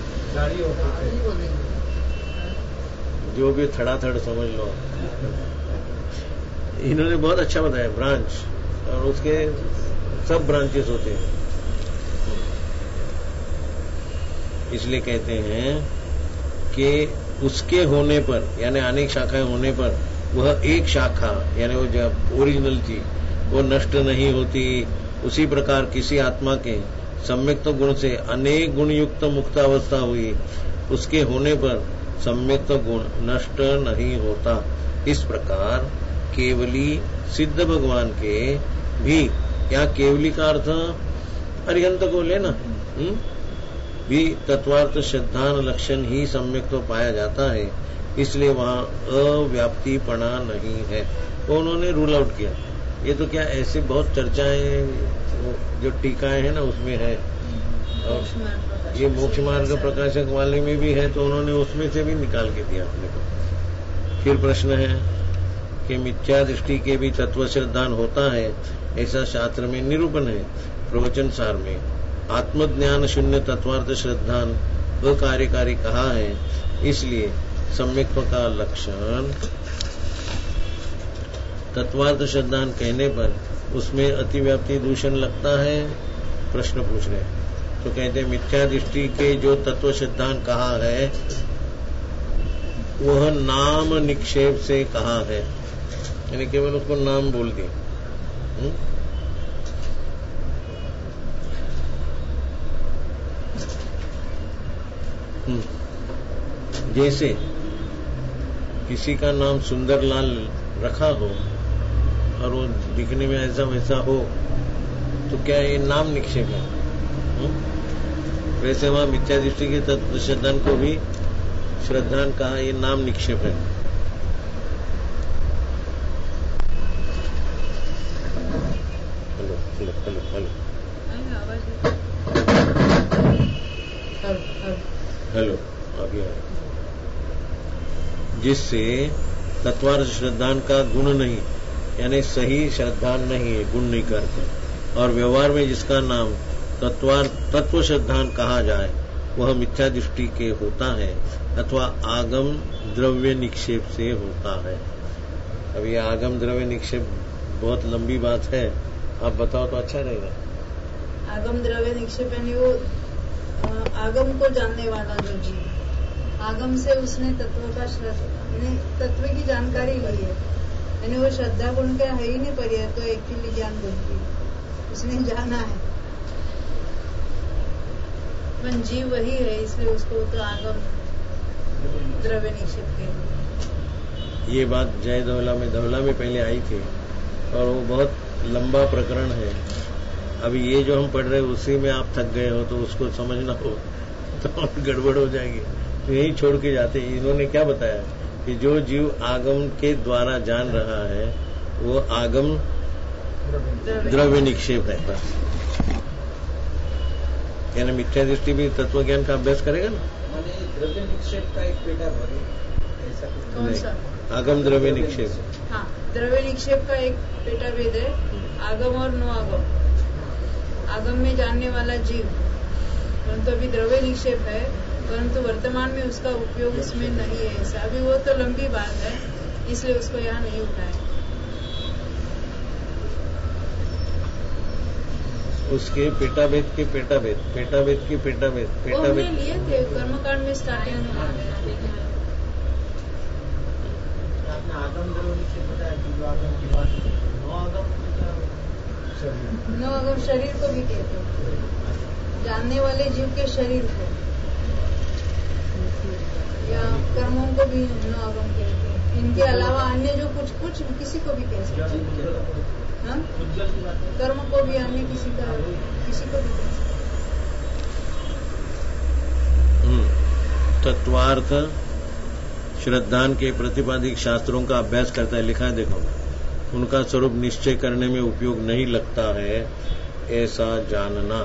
जो भी थड़ा थड़ समझ लो। इन्होंने बहुत अच्छा बताया, ब्रांच, और उसके सब ब्रांचेस होते हैं। इसलिए कहते हैं कि उसके होने पर यानी अनेक शाखाएं होने पर वह एक शाखा यानी वो जब ओरिजिनल थी वो नष्ट नहीं होती। उसी प्रकार किसी आत्मा के सम्यक्त गुण से अनेक गुण युक्त मुक्त अवस्था हुई, उसके होने पर सम्यक्त गुण नष्ट नहीं होता। इस प्रकार केवली सिद्ध भगवान के भी, क्या केवली का अर्थ अरिहंत को लेना हुँ? भी तत्वार्थ श्रद्धान लक्षण ही सम्यक तो पाया जाता है, इसलिए वहाँ अव्याप्तिपना नहीं है। वो उन्होंने रूल आउट किया। ये तो क्या ऐसे बहुत चर्चाएं जो टीकाएं हैं ना उसमें है, और ये मोक्ष मार्ग प्रकाशक वाले में भी है, तो उन्होंने उसमें से भी निकाल के दिया अपने को। फिर प्रश्न है कि मिथ्या दृष्टि के भी तत्व श्रद्धान होता है, ऐसा शास्त्र में निरूपण है। प्रवचन सार में आत्मज्ञान शून्य तत्वार्थ श्रद्धान अकार्यकारी कहा है, इसलिए सम्यक्त्व का लक्षण तत्वार्थ श्रद्धान कहने पर उसमें अतिव्याप्ति दूषण लगता है। प्रश्न पूछ रहे तो कहते हैं मिथ्या दृष्टि के जो तत्व श्रद्धान कहा है वह नाम निक्षेप से कहा है, यानी केवल उसको नाम बोल दिए। जैसे किसी का नाम सुंदरलाल रखा हो और वो दिखने में ऐसा वैसा हो, तो क्या ये नाम निक्षेप है? हुँ? वैसे वहां मिथ्या दृष्टि के तत्व श्रद्धान को भी श्रद्धान कहा, ये नाम निक्षेप है। Hello hello hello hello hello आगे आए। जिससे तत्वार्थ श्रद्धान का गुण नहीं, यानी सही श्रद्धान नहीं है, गुण नहीं करते, और व्यवहार में जिसका नाम तत्वार्थ तत्व श्रद्धान कहा जाए वह मिथ्या दृष्टि के होता है अथवा आगम द्रव्य निक्षेप से होता है। अब ये आगम द्रव्य निक्षेप बहुत लंबी बात है, आप बताओ तो अच्छा रहेगा। आगम द्रव्य निक्षेप यानी वो आगम को जानने वाला जो जीव, आगम से उसने तत्व का श्रद्धा तत्व की जानकारी ली है, यानी वो श्रद्धा गुण का है ही नहीं, पर यह तो एक्चुअली ज्ञान बोलती है, उसने जाना है, पर जीव वही है, इसलिए उसको तो आगम द्रव्य निक्षेप कहते। ये बात जय धौला में धौला में पहले आई थी, और वो बहुत लंबा प्रकरण है। अभी ये जो हम पढ़ रहे हैं उसी में आप थक गए हो तो उसको समझना हो तो गड़बड़ हो जाएगी, तो यही छोड़ के जाते। इन्होंने क्या बताया कि जो जीव आगम के द्वारा जान रहा है वो आगम द्रव्य निक्षेप है बस। यानी मिथ्या दृष्टि भी तत्व ज्ञान का अभ्यास करेगा ना। द्रव्य निक्षेप का एक पेटा भरे ऐसा कौन सा? आगम द्रव्य निक्षेप। हाँ, द्रव्य निक्षेप का एक पेटा भेद है, आगम और नो आगम। आगम में जानने वाला जीव, परंतु अभी द्रव्य निक्षेप है, परंतु वर्तमान में उसका उपयोग उसमें नहीं है। ऐसा अभी वो तो लंबी बात है, इसलिए उसको यहाँ नहीं उठाए। उसके पेटाभेद के पेटाभेद पेटाभेद के पेटाभेद पेटाभेद लिए थे कर्मकांड में स्टार्टिंग में। आपने आगम द्रव्य निक्षेप बताया कि जो आगम की बात नो आगम नो आगम शरीर को भी कहते हैं, जानने वाले जीव के शरीर को, या कर्मों को भी नो आगम कहते हैं। इनके अलावा अन्य जो कुछ कुछ किसी को भी कह सकते हैं, हाँ? कर्म को भी अन्य किसी का किसी को भी कह सकते हैं। तत्वार्थ श्रद्धान के प्रतिपादिक शास्त्रों का अभ्यास करता है, लिखा है देखो, उनका स्वरूप निश्चय करने में उपयोग नहीं लगता है ऐसा जानना।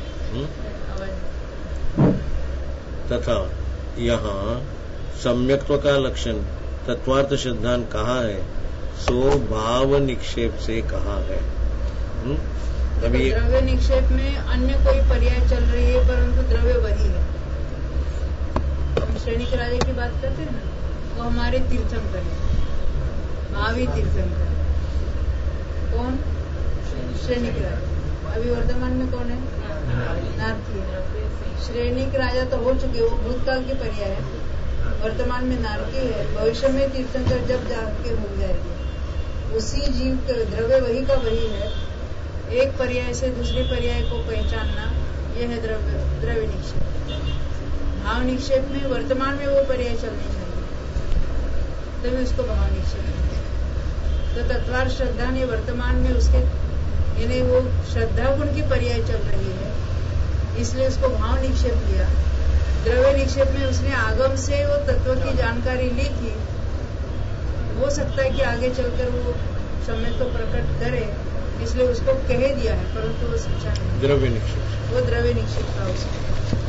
तथा यहाँ सम्यक्त्व का लक्षण तत्वार्थ श्रद्धान कहा है, सो भाव निक्षेप से कहा है। अभी द्रव्य निक्षेप में अन्य कोई पर्याय चल रही है, परंतु द्रव्य वही है। हम श्रेणिक राजा की बात करते हैं ना, वो हमारे तीर्थंकर है, महावीर तीर्थंकर। कौन? श्रेणिक राजा। अभी वर्तमान में कौन है? नारकी है। श्रेणी के राजा तो हो चुके, वो भूतकाल की पर्याय है। वर्तमान में नारकी है, भविष्य में तीर्थंकर जब जाके हो जाएगी। उसी जीव के द्रव्य वही का वही है। एक पर्याय से दूसरे पर्याय को पहचानना, यह है द्रव्य द्रव्य निक्षेप। भाव निक्षेप में वर्तमान में वो पर्याय चलनी चाहिए, तभी उसको भाव निक्षेप। तो तत्वार श्रद्धा ने वर्तमान में उसके यानी वो श्रद्धा गुण की पर्याय चल रही है, इसलिए उसको भाव निक्षेप लिया। द्रव्य निक्षेप में उसने आगम से वो तत्व की जानकारी ली थी। हो सकता है कि आगे चलकर वो समय तो प्रकट करे, इसलिए उसको कह दिया है, परंतु वो सच्चा नहीं। द्रव्य निक्षेप, वो द्रव्य निक्षेप था उसको।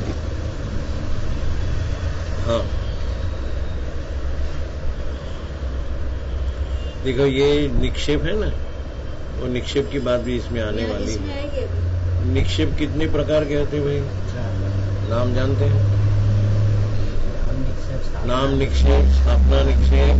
हाँ, देखो ये निक्षेप है ना, वो निक्षेप की बात भी इसमें आने वाली इसमें है। आएगी अभी। निक्षेप कितने प्रकार के होते हैं भाई, नाम जानते हैं? नाम निक्षेप, स्थापना निक्षेप,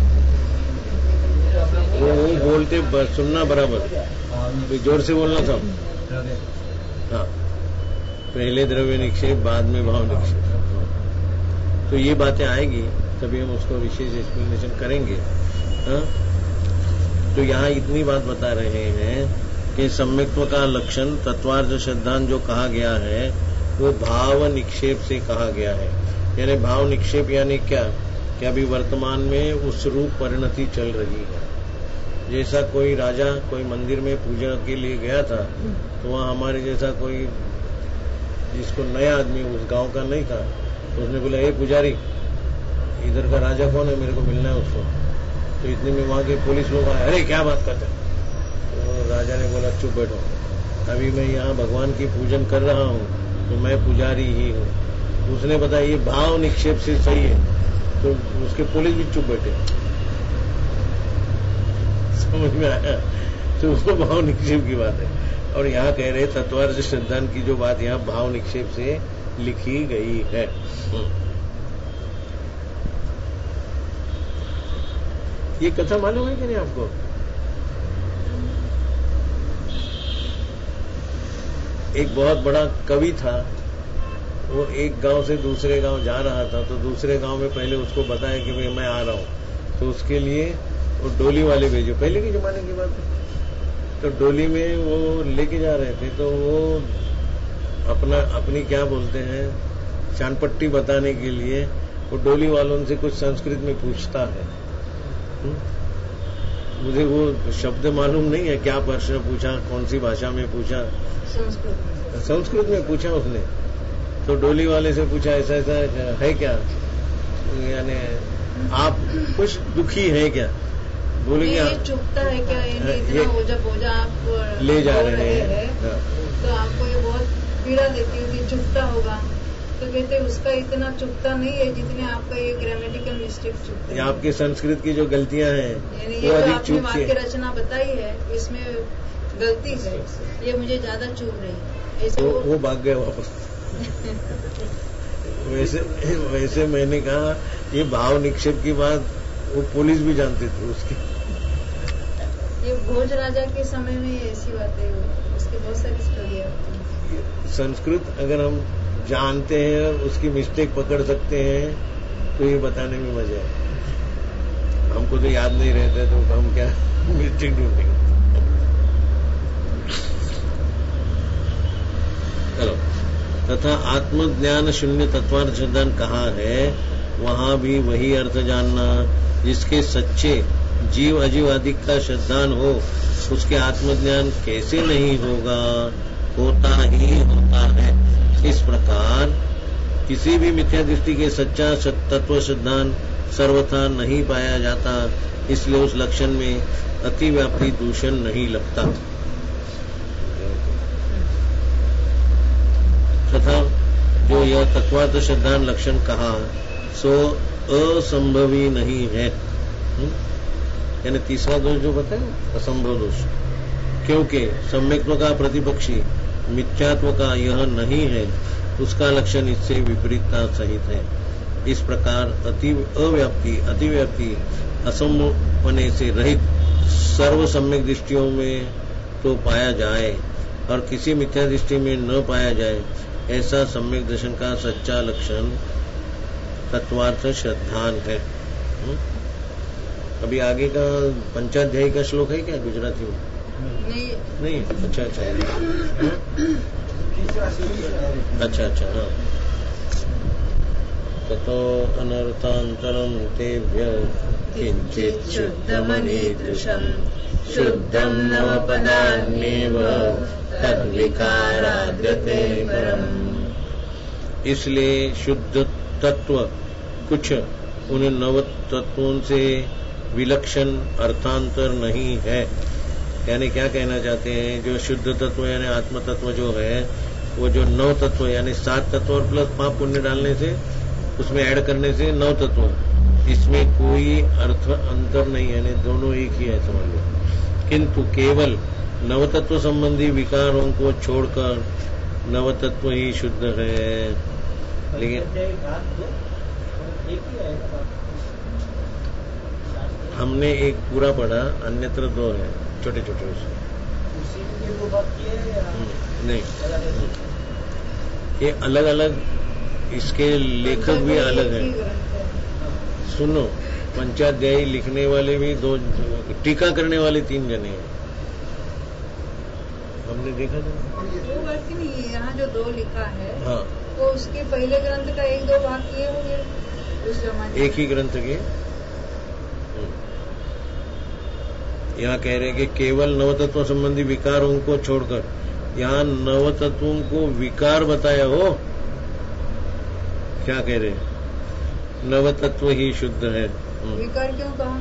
वो वो बोलते ब- सुनना बराबर, जोर से बोलना सब। हाँ, पहले द्रव्य निक्षेप, बाद में भाव निक्षेप। तो ये बातें आएगी तभी हम उसको विशेष एक्सप्लेनेशन करेंगे। हाँ? तो यहाँ इतनी बात बता रहे हैं कि सम्यक्त्व का लक्षण तत्वार्थ श्रद्धांत जो कहा गया है वो भाव निक्षेप से कहा गया है। यानी भाव निक्षेप यानी क्या, कि अभी वर्तमान में उस रूप परिणति चल रही है। जैसा कोई राजा कोई मंदिर में पूजा के लिए गया था, तो वहाँ हमारे जैसा कोई जिसको नया आदमी उस गांव का नहीं था, तो उसने बोला, ए पुजारी, इधर का राजा कौन है, मेरे को मिलना है उसको। तो इतने में वहां के पुलिस लोग आए, अरे क्या बात करते। तो राजा ने बोला, चुप बैठो, अभी मैं यहाँ भगवान की पूजन कर रहा हूँ, तो मैं पुजारी ही हूँ। उसने बताया ये भाव निक्षेप से सही है, तो उसके पुलिस भी चुप बैठे। समझ में आया? तो वो भाव निक्षेप की बात है। और यहाँ कह रहे तत्वार्थ श्रद्धांत की जो बात यहाँ भाव निक्षेप से लिखी गई है। ये कथा मालूम है कि नहीं आपको? एक बहुत बड़ा कवि था, वो एक गांव से दूसरे गांव जा रहा था, तो दूसरे गांव में पहले उसको बताया कि भाई मैं आ रहा हूं, तो उसके लिए वो डोली वाले भेजो, पहले के जमाने की बात है। तो डोली में वो लेके जा रहे थे, तो वो अपना अपनी क्या बोलते हैं चानपट्टी बताने के लिए वो डोली वालों से कुछ संस्कृत में पूछता है। हुँ? मुझे वो शब्द मालूम नहीं है, क्या प्रश्न पूछा, कौन सी भाषा में पूछा, संस्कृत संस्कृत में पूछा उसने। तो डोली वाले से पूछा, ऐसा ऐसा है क्या, यानी आप कुछ दुखी है क्या? बोले ये क्या चुपता है क्या, ये इतना बोझा बोझा आप ले जा रहे हैं, है, तो आपको ये बहुत पीड़ा देती होगी, चुपता होगा। तो कहते उसका इतना चुपता नहीं है जितने आपका ये ग्रामेटिकल मिस्टेक चुपता है। आपके संस्कृत की जो गलतियां हैं वो अधिक आपने चुप वाक्य रचना बताई है, इसमें गलती है, ये मुझे ज्यादा चुभ रही है, ऐसे वो, वो, वो भाग गए वापस। वैसे वैसे मैंने कहा ये भाव निक्षेप की बात वो पुलिस भी जानती थी उसकी। ये भोज राजा के समय में ऐसी बातें, उसकी बहुत सारी स्टोरी है। संस्कृत अगर हम जानते हैं, उसकी मिस्टेक पकड़ सकते हैं, तो ये बताने में मजा है। हमको तो याद नहीं रहता, तो हम क्या मिस्टेक ढूंढेंगे। चलो, तथा आत्मज्ञान शून्य तत्वार्थ श्रद्धांत कहा है, वहां भी वही अर्थ जानना, जिसके सच्चे जीव अजीव आदि का श्रद्धान हो, उसके आत्मज्ञान कैसे नहीं होगा, होता ही होता है। इस प्रकार किसी भी मिथ्या दृष्टि के सच्चा तत्व श्रद्धान सर्वथा नहीं पाया जाता, इसलिए उस लक्षण में अतिव्याप्ति दूषण नहीं लगता। तथा जो यह तत्वार्थ श्रद्धान लक्षण कहा सो असंभवी नहीं है, यानी तीसरा दोष जो बताया असंभव दोष, क्योंकि सम्यक्त्व का प्रतिपक्षी मिथ्यात्व का यह नहीं है, उसका लक्षण इससे विपरीतता सहित है। इस प्रकार अति अव्याप्ति अतिव्याप्ति असंभवपने से रहित सर्व सम्यक दृष्टियों में तो पाया जाए, और किसी मिथ्या दृष्टि में न पाया जाए, ऐसा सम्यक दर्शन का सच्चा लक्षण तत्वार्थ श्रद्धान है। अभी आगे का पंचाध्यायी का श्लोक है क्या गुजराती में? नहीं नहीं, अच्छा अच्छा अच्छा अच्छा हाँ। ततो अनर्थांतरम तेभ्य किंचित शुद्धमनीदृशम् शुद्धम नवपदान्येव तद्विकाराद्यते परम्। इसलिए शुद्ध तत्व कुछ उन नव तत्वों से विलक्षण अर्थांतर नहीं है। यानी क्या कहना चाहते हैं, जो शुद्ध तत्व यानी आत्म तत्व जो है, वो जो नौ तत्व यानी सात तत्व और प्लस पाप पुण्य डालने से उसमें ऐड करने से नौ तत्व, इसमें कोई अर्थ अंतर नहीं है, यानी दोनों एक ही है समझ लो। किंतु केवल नव तत्व संबंधी विकारों को छोड़कर नव तत्व ही शुद्ध है। लेकिन हमने एक पूरा पढ़ा, अन्यत्र दो है छोटे छोटे उसमें नहीं, ये अलग अलग, इसके लेखक भी अलग हैं। सुनो, पंचाध्यायी लिखने वाले भी दो, टीका करने वाले तीन जने हैं, हमने देखा था। वो बात नहीं है, यहाँ जो दो लिखा है हाँ, वो उसके पहले ग्रंथ का एक दो भाग किए होंगे उस जमाने। एक ही ग्रंथ के। यहाँ कह रहे हैं कि केवल नवतत्व संबंधी विकारों को छोड़कर, यहाँ नवतत्वों को विकार बताया हो, क्या कह रहे हैं, नवतत्व ही शुद्ध है। विकार क्यों कहा?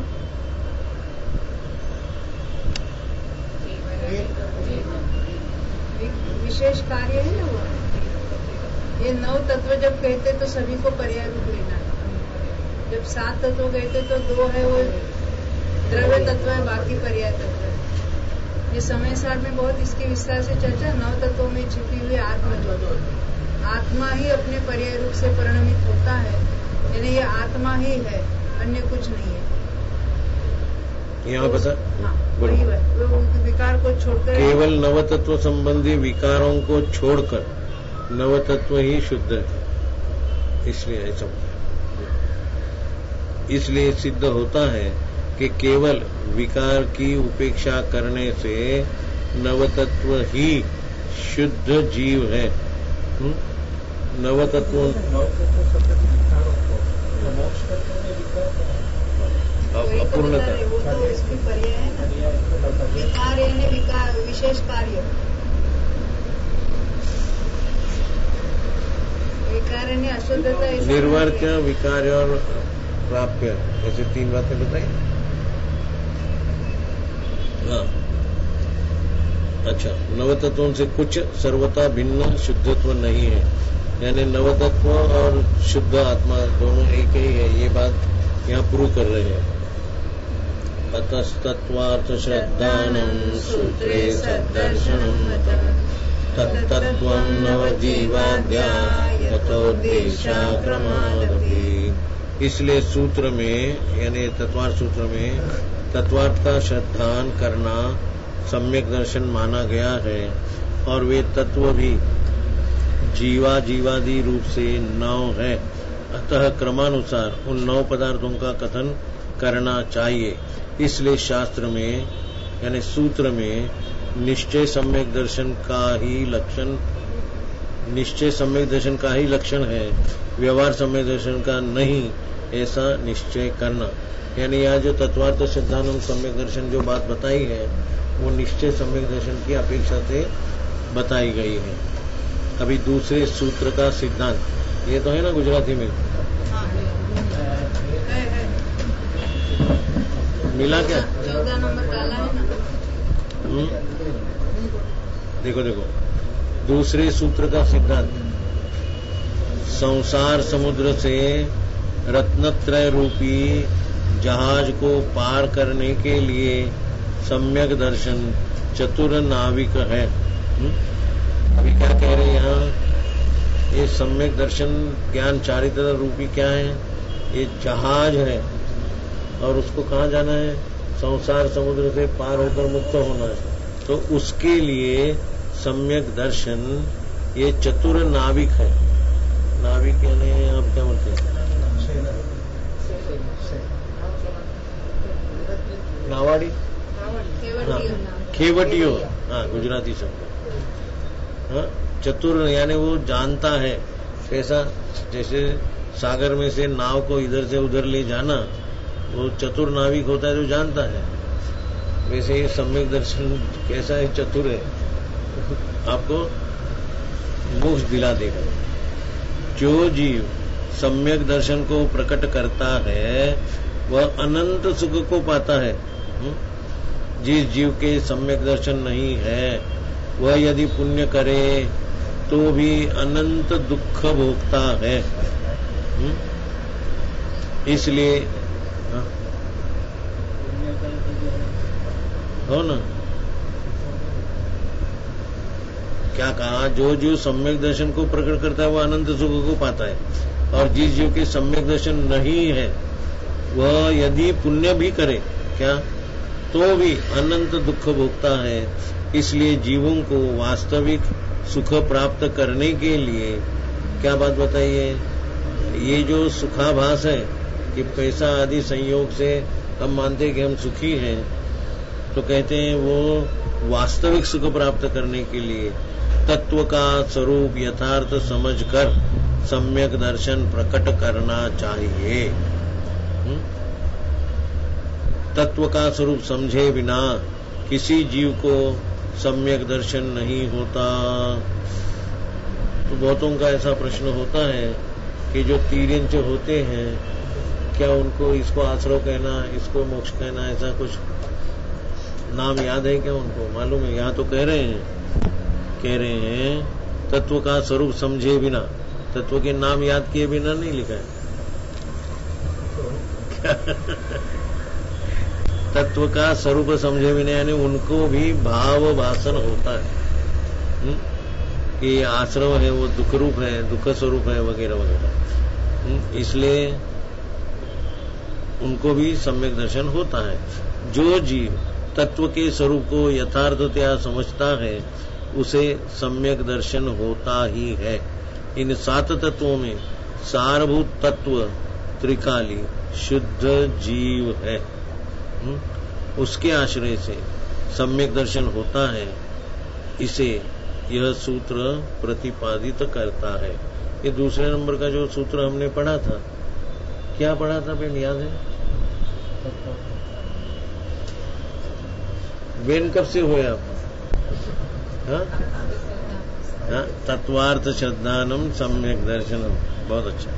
विशेष कार्य है ना वो। ये नौ तत्व जब कहते तो सभी को पर्याय रूप लेना है। जब सात तत्व कहते तो दो है वो द्रव्य तत्व है, बाकी पर्याय तत्व है। ये समय सार में बहुत इसकी विस्तार से चर्चा। नौ तत्वों में छिपी हुई आत्मा जो आत्मा ही अपने पर्याय रूप से परिणमित होता है, यानी ये आत्मा ही है, अन्य कुछ नहीं है। यहाँ बता, हाँ, वही वो विकार को छोड़कर केवल नवतत्व संबंधी विकारों को छोड़कर नवतत्व ही शुद्ध है। इसलिए ऐसा, इसलिए सिद्ध होता है कि केवल विकार की उपेक्षा करने से नवतत्व ही शुद्ध जीव है। नवतत्व अपूर्णता, वो तो इसकी पर्याय है ना। विकार यानी विकार विशेष कार्य, विकार यानी अशुद्धता। निर्वर्त्य, विकार और प्राप्य, ऐसे तीन बातें बताई। हाँ, अच्छा, नवतत्वों से कुछ सर्वथा भिन्न शुद्धत्व नहीं है, यानी नवतत्व और शुद्ध आत्मा दोनों एक ही है, ये बात यहाँ प्रूव कर रहे हैं। अतस्तत्वार्थ श्रद्धानं सूत्रे सद्दर्शनं तत्तत्त्वं नवजीवाद्या ततोद्देशा क्रमादपि। इसलिए सूत्र में यानी तत्वार्थ सूत्र में तत्वार्थ का श्रद्धान करना सम्यक दर्शन माना गया है, और वे तत्व भी जीवा जीवादि रूप से नौ है। अतः क्रमानुसार उन नौ पदार्थों का कथन करना चाहिए। इसलिए शास्त्र में यानी सूत्र में निश्चय सम्यक दर्शन का ही लक्षण निश्चय सम्यक दर्शन का ही लक्षण है, व्यवहार सम्यक दर्शन का नहीं, ऐसा निश्चय करना। यानी यहाँ जो तत्वार्थ सिद्धांत सम्यक दर्शन जो बात बताई है वो निश्चय सम्यक दर्शन की अपेक्षा से बताई गई है। अभी दूसरे सूत्र का सिद्धांत, ये तो है ना गुजराती में, मिला क्या? चौदह नंबर डाला है ना। हुँ? देखो देखो दूसरे सूत्र का सिद्धांत, संसार समुद्र से रत्नत्रय रूपी जहाज को पार करने के लिए सम्यक दर्शन चतुर नाविक है। अभी क्या कह रहे हैं यहाँ, ये सम्यक दर्शन ज्ञान चारित्र रूपी क्या है, ये जहाज है और उसको कहाँ जाना है, संसार समुद्र से पार होकर मुक्त होना है। तो उसके लिए सम्यक दर्शन ये चतुर नाविक है। नाविक यानी आप क्या बोलते हैं? नावाड़ी, खेवटियो, हाँ गुजराती शब्द। हाँ, चतुर यानी वो जानता है कैसा, जैसे सागर में से नाव को इधर से उधर ले जाना, वो चतुर नाविक होता है जो जानता है। वैसे ये सम्यक दर्शन कैसा है, चतुर है, आपको मोक्ष दिला देगा। जो जीव सम्यक दर्शन को प्रकट करता है वह अनंत सुख को पाता है। जिस जीव के सम्यक दर्शन नहीं है वह यदि पुण्य करे तो भी अनंत दुख भोगता है। इसलिए हो ना, क्या कहा, जो जीव सम्यक दर्शन को प्रकट करता है वह अनंत सुख को पाता है, और जिस जीव के सम्यक दर्शन नहीं है वह यदि पुण्य भी करे क्या तो भी अनंत दुख भोगता है। इसलिए जीवों को वास्तविक सुख प्राप्त करने के लिए क्या बात बताइए, ये जो सुखाभास है कि पैसा आदि संयोग से हम मानते हैं कि हम सुखी हैं, तो कहते हैं वो वास्तविक सुख प्राप्त करने के लिए तत्व का स्वरूप यथार्थ समझकर सम्यक दर्शन प्रकट करना चाहिए। तत्व का स्वरूप समझे बिना किसी जीव को सम्यक दर्शन नहीं होता। तो बहुतों का ऐसा प्रश्न होता है कि जो तीर्यंच होते हैं, क्या उनको इसको आश्रव कहना, इसको मोक्ष कहना, ऐसा कुछ नाम याद है क्या उनको, मालूम है? यहाँ तो कह रहे हैं कह रहे हैं तत्व का स्वरूप समझे बिना, तत्व के नाम याद किए बिना नहीं लिखा है। तत्व का स्वरूप समझे बिना यानी उनको भी भाव भाषण होता है हुँ? कि आश्रव है वो दुख रूप है, दुख स्वरूप है वगैरह वगैरह, इसलिए उनको भी सम्यक दर्शन होता है। जो जीव तत्व के स्वरूप को यथार्थतया समझता है उसे सम्यक दर्शन होता ही है। इन सात तत्वों में सारभूत तत्व त्रिकाली शुद्ध जीव है, उसके आश्रय से सम्यक दर्शन होता है। इसे यह सूत्र प्रतिपादित करता है। ये दूसरे नंबर का जो सूत्र हमने पढ़ा था, क्या पढ़ा था बेन, याद है? बेन कब से हुए आप? हाँ? हाँ? तत्वार्थ श्रद्धानम सम्यक दर्शनम, बहुत अच्छा।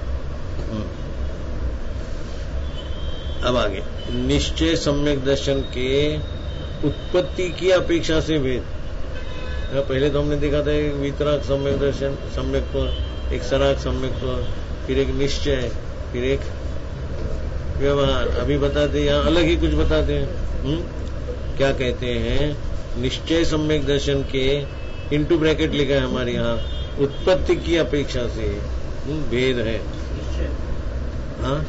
अब आगे निश्चय सम्यक दर्शन के उत्पत्ति की अपेक्षा से भेद। पहले तो हमने देखा था एक वितराग सम्यक दर्शन, सम्यक्त्व, एक सराग सम्यक्त्व, फिर एक निश्चय, फिर एक व्यवहार। अभी बताते यहाँ अलग ही कुछ बताते हैं। हुँ? क्या कहते हैं? निश्चय सम्यक दर्शन के इंटू ब्रैकेट लिखा है हमारे यहाँ, उत्पत्ति की अपेक्षा से भेद है। हाँ,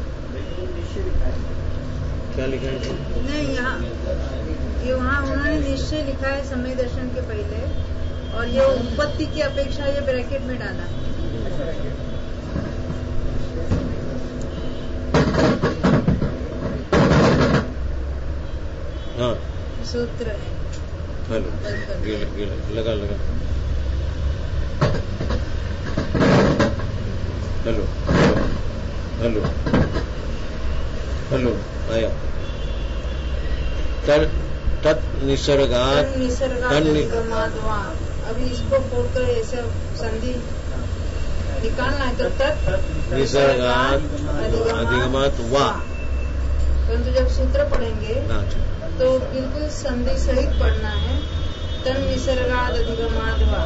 क्या लिखा है? नहीं, यहाँ ये वहाँ उन्होंने निश्चय लिखा है सम्यक दर्शन के पहले, और ये उत्पत्ति की अपेक्षा ये ब्रैकेट में डाला। हाँ, सूत्र है। हेलो, गिला, गिला, लगा लगा हेलो हेलो हेलो आया। तर तत् निसर्गात निसर्गात्मा। अभी इसको फोड़कर ऐसे संधि निकालना है, तो तत् निसर्गात अधिगमात वा। परंतु जब सूत्र पढ़ेंगे तो बिल्कुल संधि सहित पढ़ना है। तन निसर्गाद अधिगमात वा।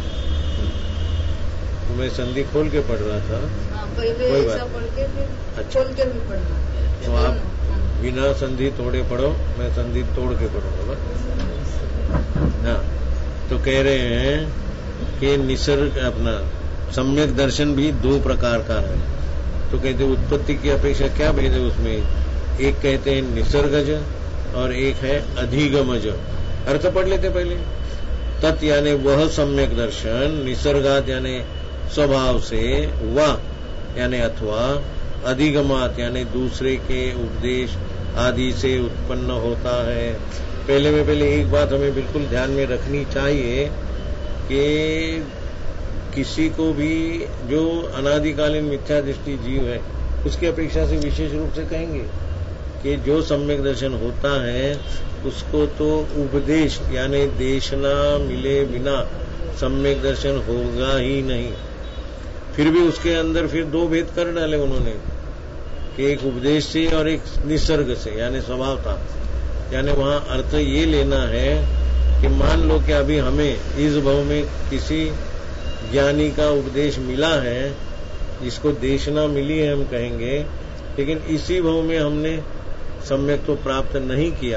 मैं संधि खोल के पढ़ रहा था। हाँ, पहले ऐसा पढ़ के फिर अच्छा। खोल के भी पढ़ना। तो आप बिना संधि तोड़े पढ़ो, मैं संधि तोड़ के पढ़ूंगा। हाँ, तो कह रहे हैं कि निसर्ग अपना सम्यक दर्शन भी दो प्रकार का है। तो कहते उत्पत्ति की अपेक्षा क्या भेद है उसमें? एक कहते हैं निसर्गज और एक है अधिगमज। अर्थ पढ़ लेते पहले। तत् यानी वह सम्यक दर्शन, निसर्गात यानी स्वभाव से, व यानी अथवा, अधिगमात यानी दूसरे के उपदेश आदि से उत्पन्न होता है। पहले में पहले एक बात हमें बिल्कुल ध्यान में रखनी चाहिए कि किसी को भी जो अनादिकालीन मिथ्या दृष्टि जीव है उसकी अपेक्षा से विशेष रूप से कहेंगे कि जो सम्यक दर्शन होता है उसको तो उपदेश यानी देशना मिले बिना सम्यक दर्शन होगा ही नहीं। फिर भी उसके अंदर फिर दो भेद कर डाले उन्होंने कि एक उपदेश से और एक निसर्ग से यानी स्वभाव था। यानी वहां अर्थ ये लेना है कि मान लो कि अभी हमें इस भव में किसी ज्ञानी का उपदेश मिला है जिसको देशना मिली है हम कहेंगे, लेकिन इसी भव में हमने सम्यक तो प्राप्त नहीं किया,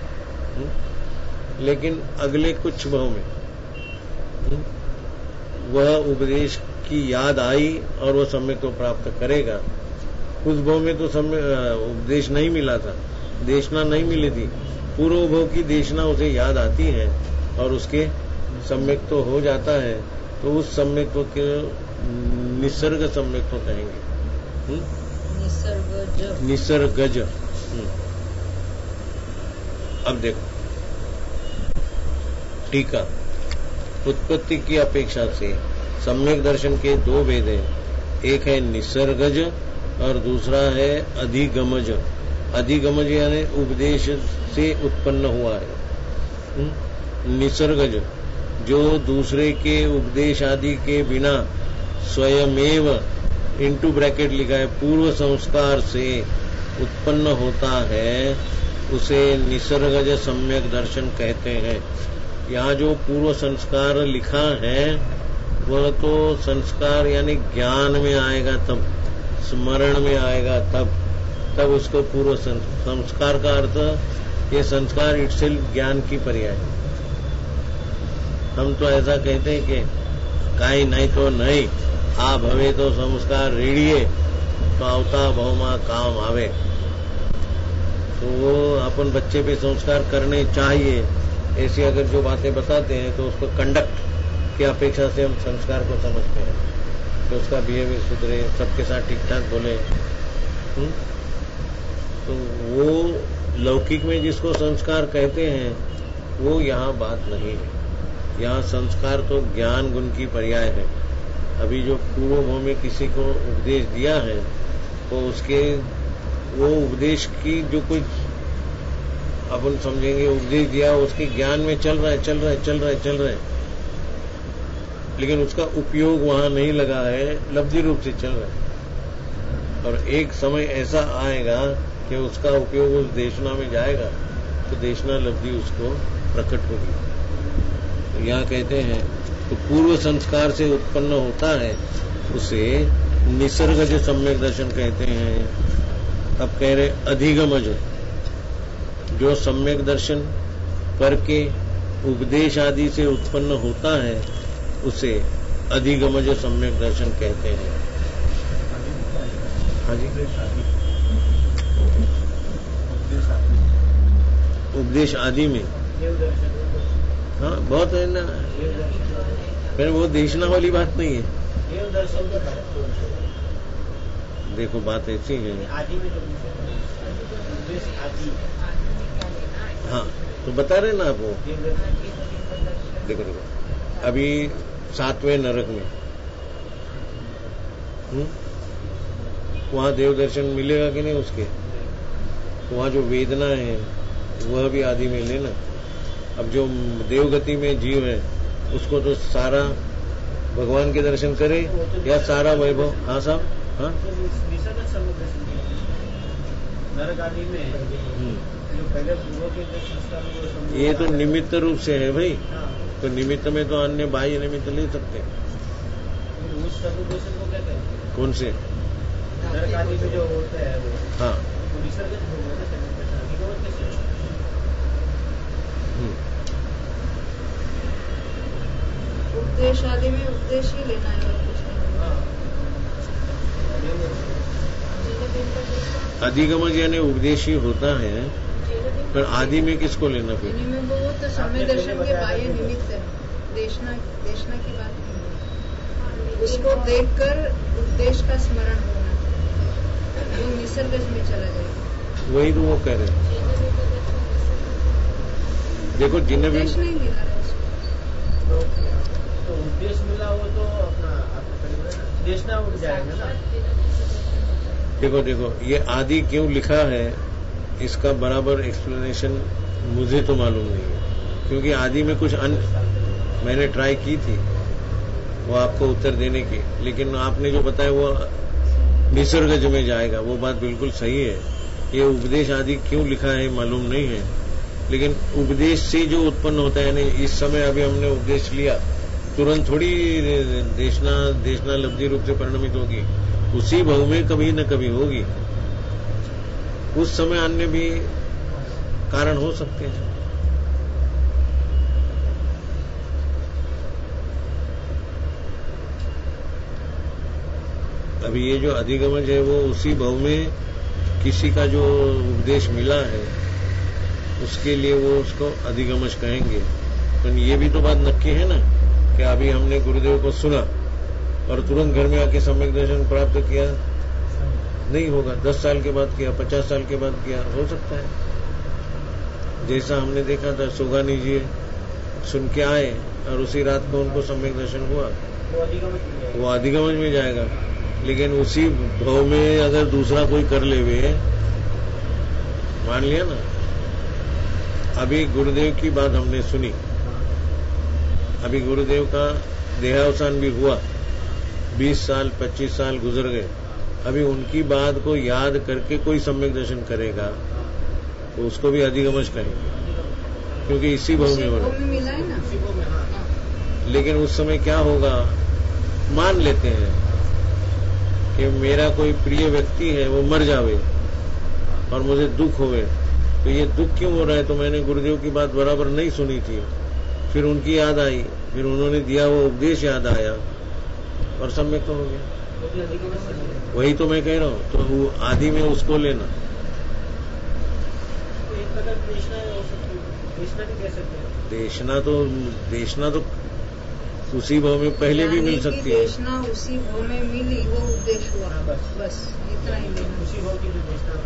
लेकिन अगले कुछ भव में वह उपदेश की याद आई और वह सम्यक तो प्राप्त करेगा। उस भव में तो उपदेश नहीं मिला था, देशना नहीं मिली थी, पूर्व भव की देशना उसे याद आती है और उसके सम्यक तो हो जाता है, तो उस सम्यक तो के निसर्ग सम्यक तो कहेंगे। निसर्गज निसर्गज अब देखो टीका, उत्पत्ति की अपेक्षा से सम्यक दर्शन के दो भेद हैं, एक है निसर्गज और दूसरा है अधिगमज। अधिगमज यानी उपदेश से उत्पन्न हुआ है। निसर्गज जो दूसरे के उपदेश आदि के बिना स्वयमेव इंटू ब्रैकेट लिखा है पूर्व संस्कार से उत्पन्न होता है, उसे निसर्गज सम्यक दर्शन कहते हैं। यहाँ जो पूर्व संस्कार लिखा है वह तो संस्कार यानी ज्ञान में आएगा तब, स्मरण में आएगा तब तब उसको पूर्व संस्कार का अर्थ ये संस्कार इटसेल्फ ज्ञान की पर्याय है। हम तो ऐसा कहते हैं कि काई नहीं तो नहीं, आ भवे तो संस्कार रेडिए तो आवता भवमा काम आवे। तो वो अपन बच्चे पे संस्कार करने चाहिए, ऐसी अगर जो बातें बताते हैं तो उसको कंडक्ट की अपेक्षा से हम संस्कार को समझते हैं कि तो उसका बिहेवियर सुधरे, सबके साथ ठीक ठाक बोले। हुँ? तो वो लौकिक में जिसको संस्कार कहते हैं वो यहाँ बात नहीं है। यहाँ संस्कार तो ज्ञान गुण की पर्याय है। अभी जो पूर्व भव में किसी को उपदेश दिया है तो उसके वो उपदेश की जो कुछ अपन समझेंगे उपदेश दिया उसके ज्ञान में चल रहा है चल रहा है चल रहा है चल रहा है लेकिन उसका उपयोग वहां नहीं लगा है, लब्धि रूप से चल रहा है। और एक समय ऐसा आएगा कि उसका उपयोग उस देशना में जाएगा तो देशना लब्धि उसको प्रकट होगी। तो यहाँ कहते हैं तो पूर्व संस्कार से उत्पन्न होता है उसे निसर्गज सम्यक दर्शन कहते हैं। अब कह रहे अधिगमज, जो सम्यक दर्शन करके उपदेश आदि से उत्पन्न होता है उसे अधिगमज सम्यक दर्शन कहते हैं। हाँ जी, उपदेश आदि में हाँ बहुत है ना, फिर वो देशना वाली बात नहीं है। देखो बात ऐसी है, हाँ तो बता रहे ना आप वो। देखो देखो अभी सातवें नरक में हुँ? वहां देव दर्शन मिलेगा कि नहीं उसके, वहां जो वेदना है वह भी आदि में लेना। अब जो देवगति में जीव है उसको तो सारा भगवान के दर्शन करे या सारा वैभव। हाँ साहब, हाँ नरक आदि में जो पहले पूर्व के जो संस्कार ये तो निमित्त रूप से है भाई। तो निमित्त में तो अन्य बाह्य निमित्त ले सकते हैं। उस सर्वदर्शन को क्या कहते हैं? कौन से नरक आदि में जो होता है वो, हाँ वो निसर्गज हो गया ना। उपदेश आदि में उपदेश ही लेना है और कुछ नहीं। अधिगमज यानी उपदेश ही होता है, पर आदि में किसको लेना फिर? में वो तो समय दर्शन के बाह्य निमित्त है। देशना देशना की बात नहीं है। उसको देखकर उपदेश का स्मरण होना, वो निसर्गज में चला जाएगा। वही तो वो कह रहे हैं। देखो जिन्हें भी उपदेश नहीं मिला है उसको। तो उपदेश मिला वो तो अपना देशना उठ जाएगा ना। देखो देखो ये आदि क्यों लिखा है, इसका बराबर एक्सप्लेनेशन मुझे तो मालूम नहीं है, क्योंकि आदि में कुछ अन्य मैंने ट्राई की थी वो आपको उत्तर देने की, लेकिन आपने जो बताया वो निसर्गज में जाएगा, वो बात बिल्कुल सही है। ये उपदेश आदि क्यों लिखा है मालूम नहीं है, लेकिन उपदेश से जो उत्पन्न होता है, नहीं इस समय अभी हमने उपदेश लिया, तुरंत थोड़ी देशना देशना लब्धि रूप से परिणमित होगी, उसी भाव में कभी न कभी होगी। उस समय अन्य भी कारण हो सकते हैं। अभी ये जो अधिगमज है वो उसी भाव में किसी का जो उपदेश मिला है उसके लिए वो उसको अधिगमज कहेंगे। तो ये भी तो बात नक्की है ना कि अभी हमने गुरुदेव को सुना और तुरंत घर में आके सम्यक दर्शन प्राप्त किया, नहीं होगा। दस साल के बाद किया, पचास साल के बाद किया, हो सकता है। जैसा हमने देखा था सोगानी जी सुन के आए और उसी रात को उनको सम्यक दर्शन हुआ, वो अधिगमज में जाएगा। लेकिन उसी भाव में अगर दूसरा कोई कर लेवे, मान लिया ना, अभी गुरुदेव की बात हमने सुनी, अभी गुरुदेव का देहावसान भी हुआ, बीस साल पच्चीस साल गुजर गए, अभी उनकी बात को याद करके कोई सम्यक दर्शन करेगा तो उसको भी अधिगमज कहेंगे, क्योंकि इसी भाव में हो रहा है। लेकिन उस समय क्या होगा, मान लेते हैं कि मेरा कोई प्रिय व्यक्ति है वो मर जावे और मुझे दुख होवे, तो ये दुख क्यों हो रहा है, तो मैंने गुरुदेव की बात बराबर नहीं सुनी थी, फिर उनकी याद आई, फिर उन्होंने दिया वो उपदेश याद आया और सम्यक तो हो गया। वही तो मैं कह रहा हूँ, तो वो आदि में उसको लेना। देशना तो देशना तो उसी भाव में पहले भी मिल सकती है। देशना उसी भाव में मिली, वो उपदेश हुआ, बस बस इतना ही लेना। उसी भाव की जो देशना,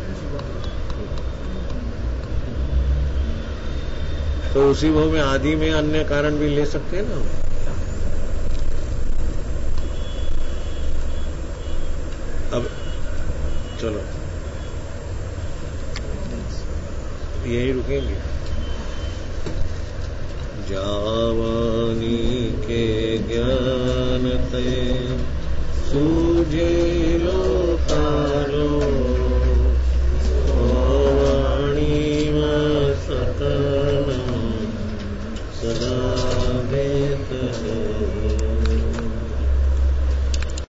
तो उसी भाव में आदि में अन्य कारण भी ले सकते हैं ना। अब चलो यही रुकेंगे। जावानी के ज्ञान ते सूझे लो कालो, वाणी में सकल सदा भेद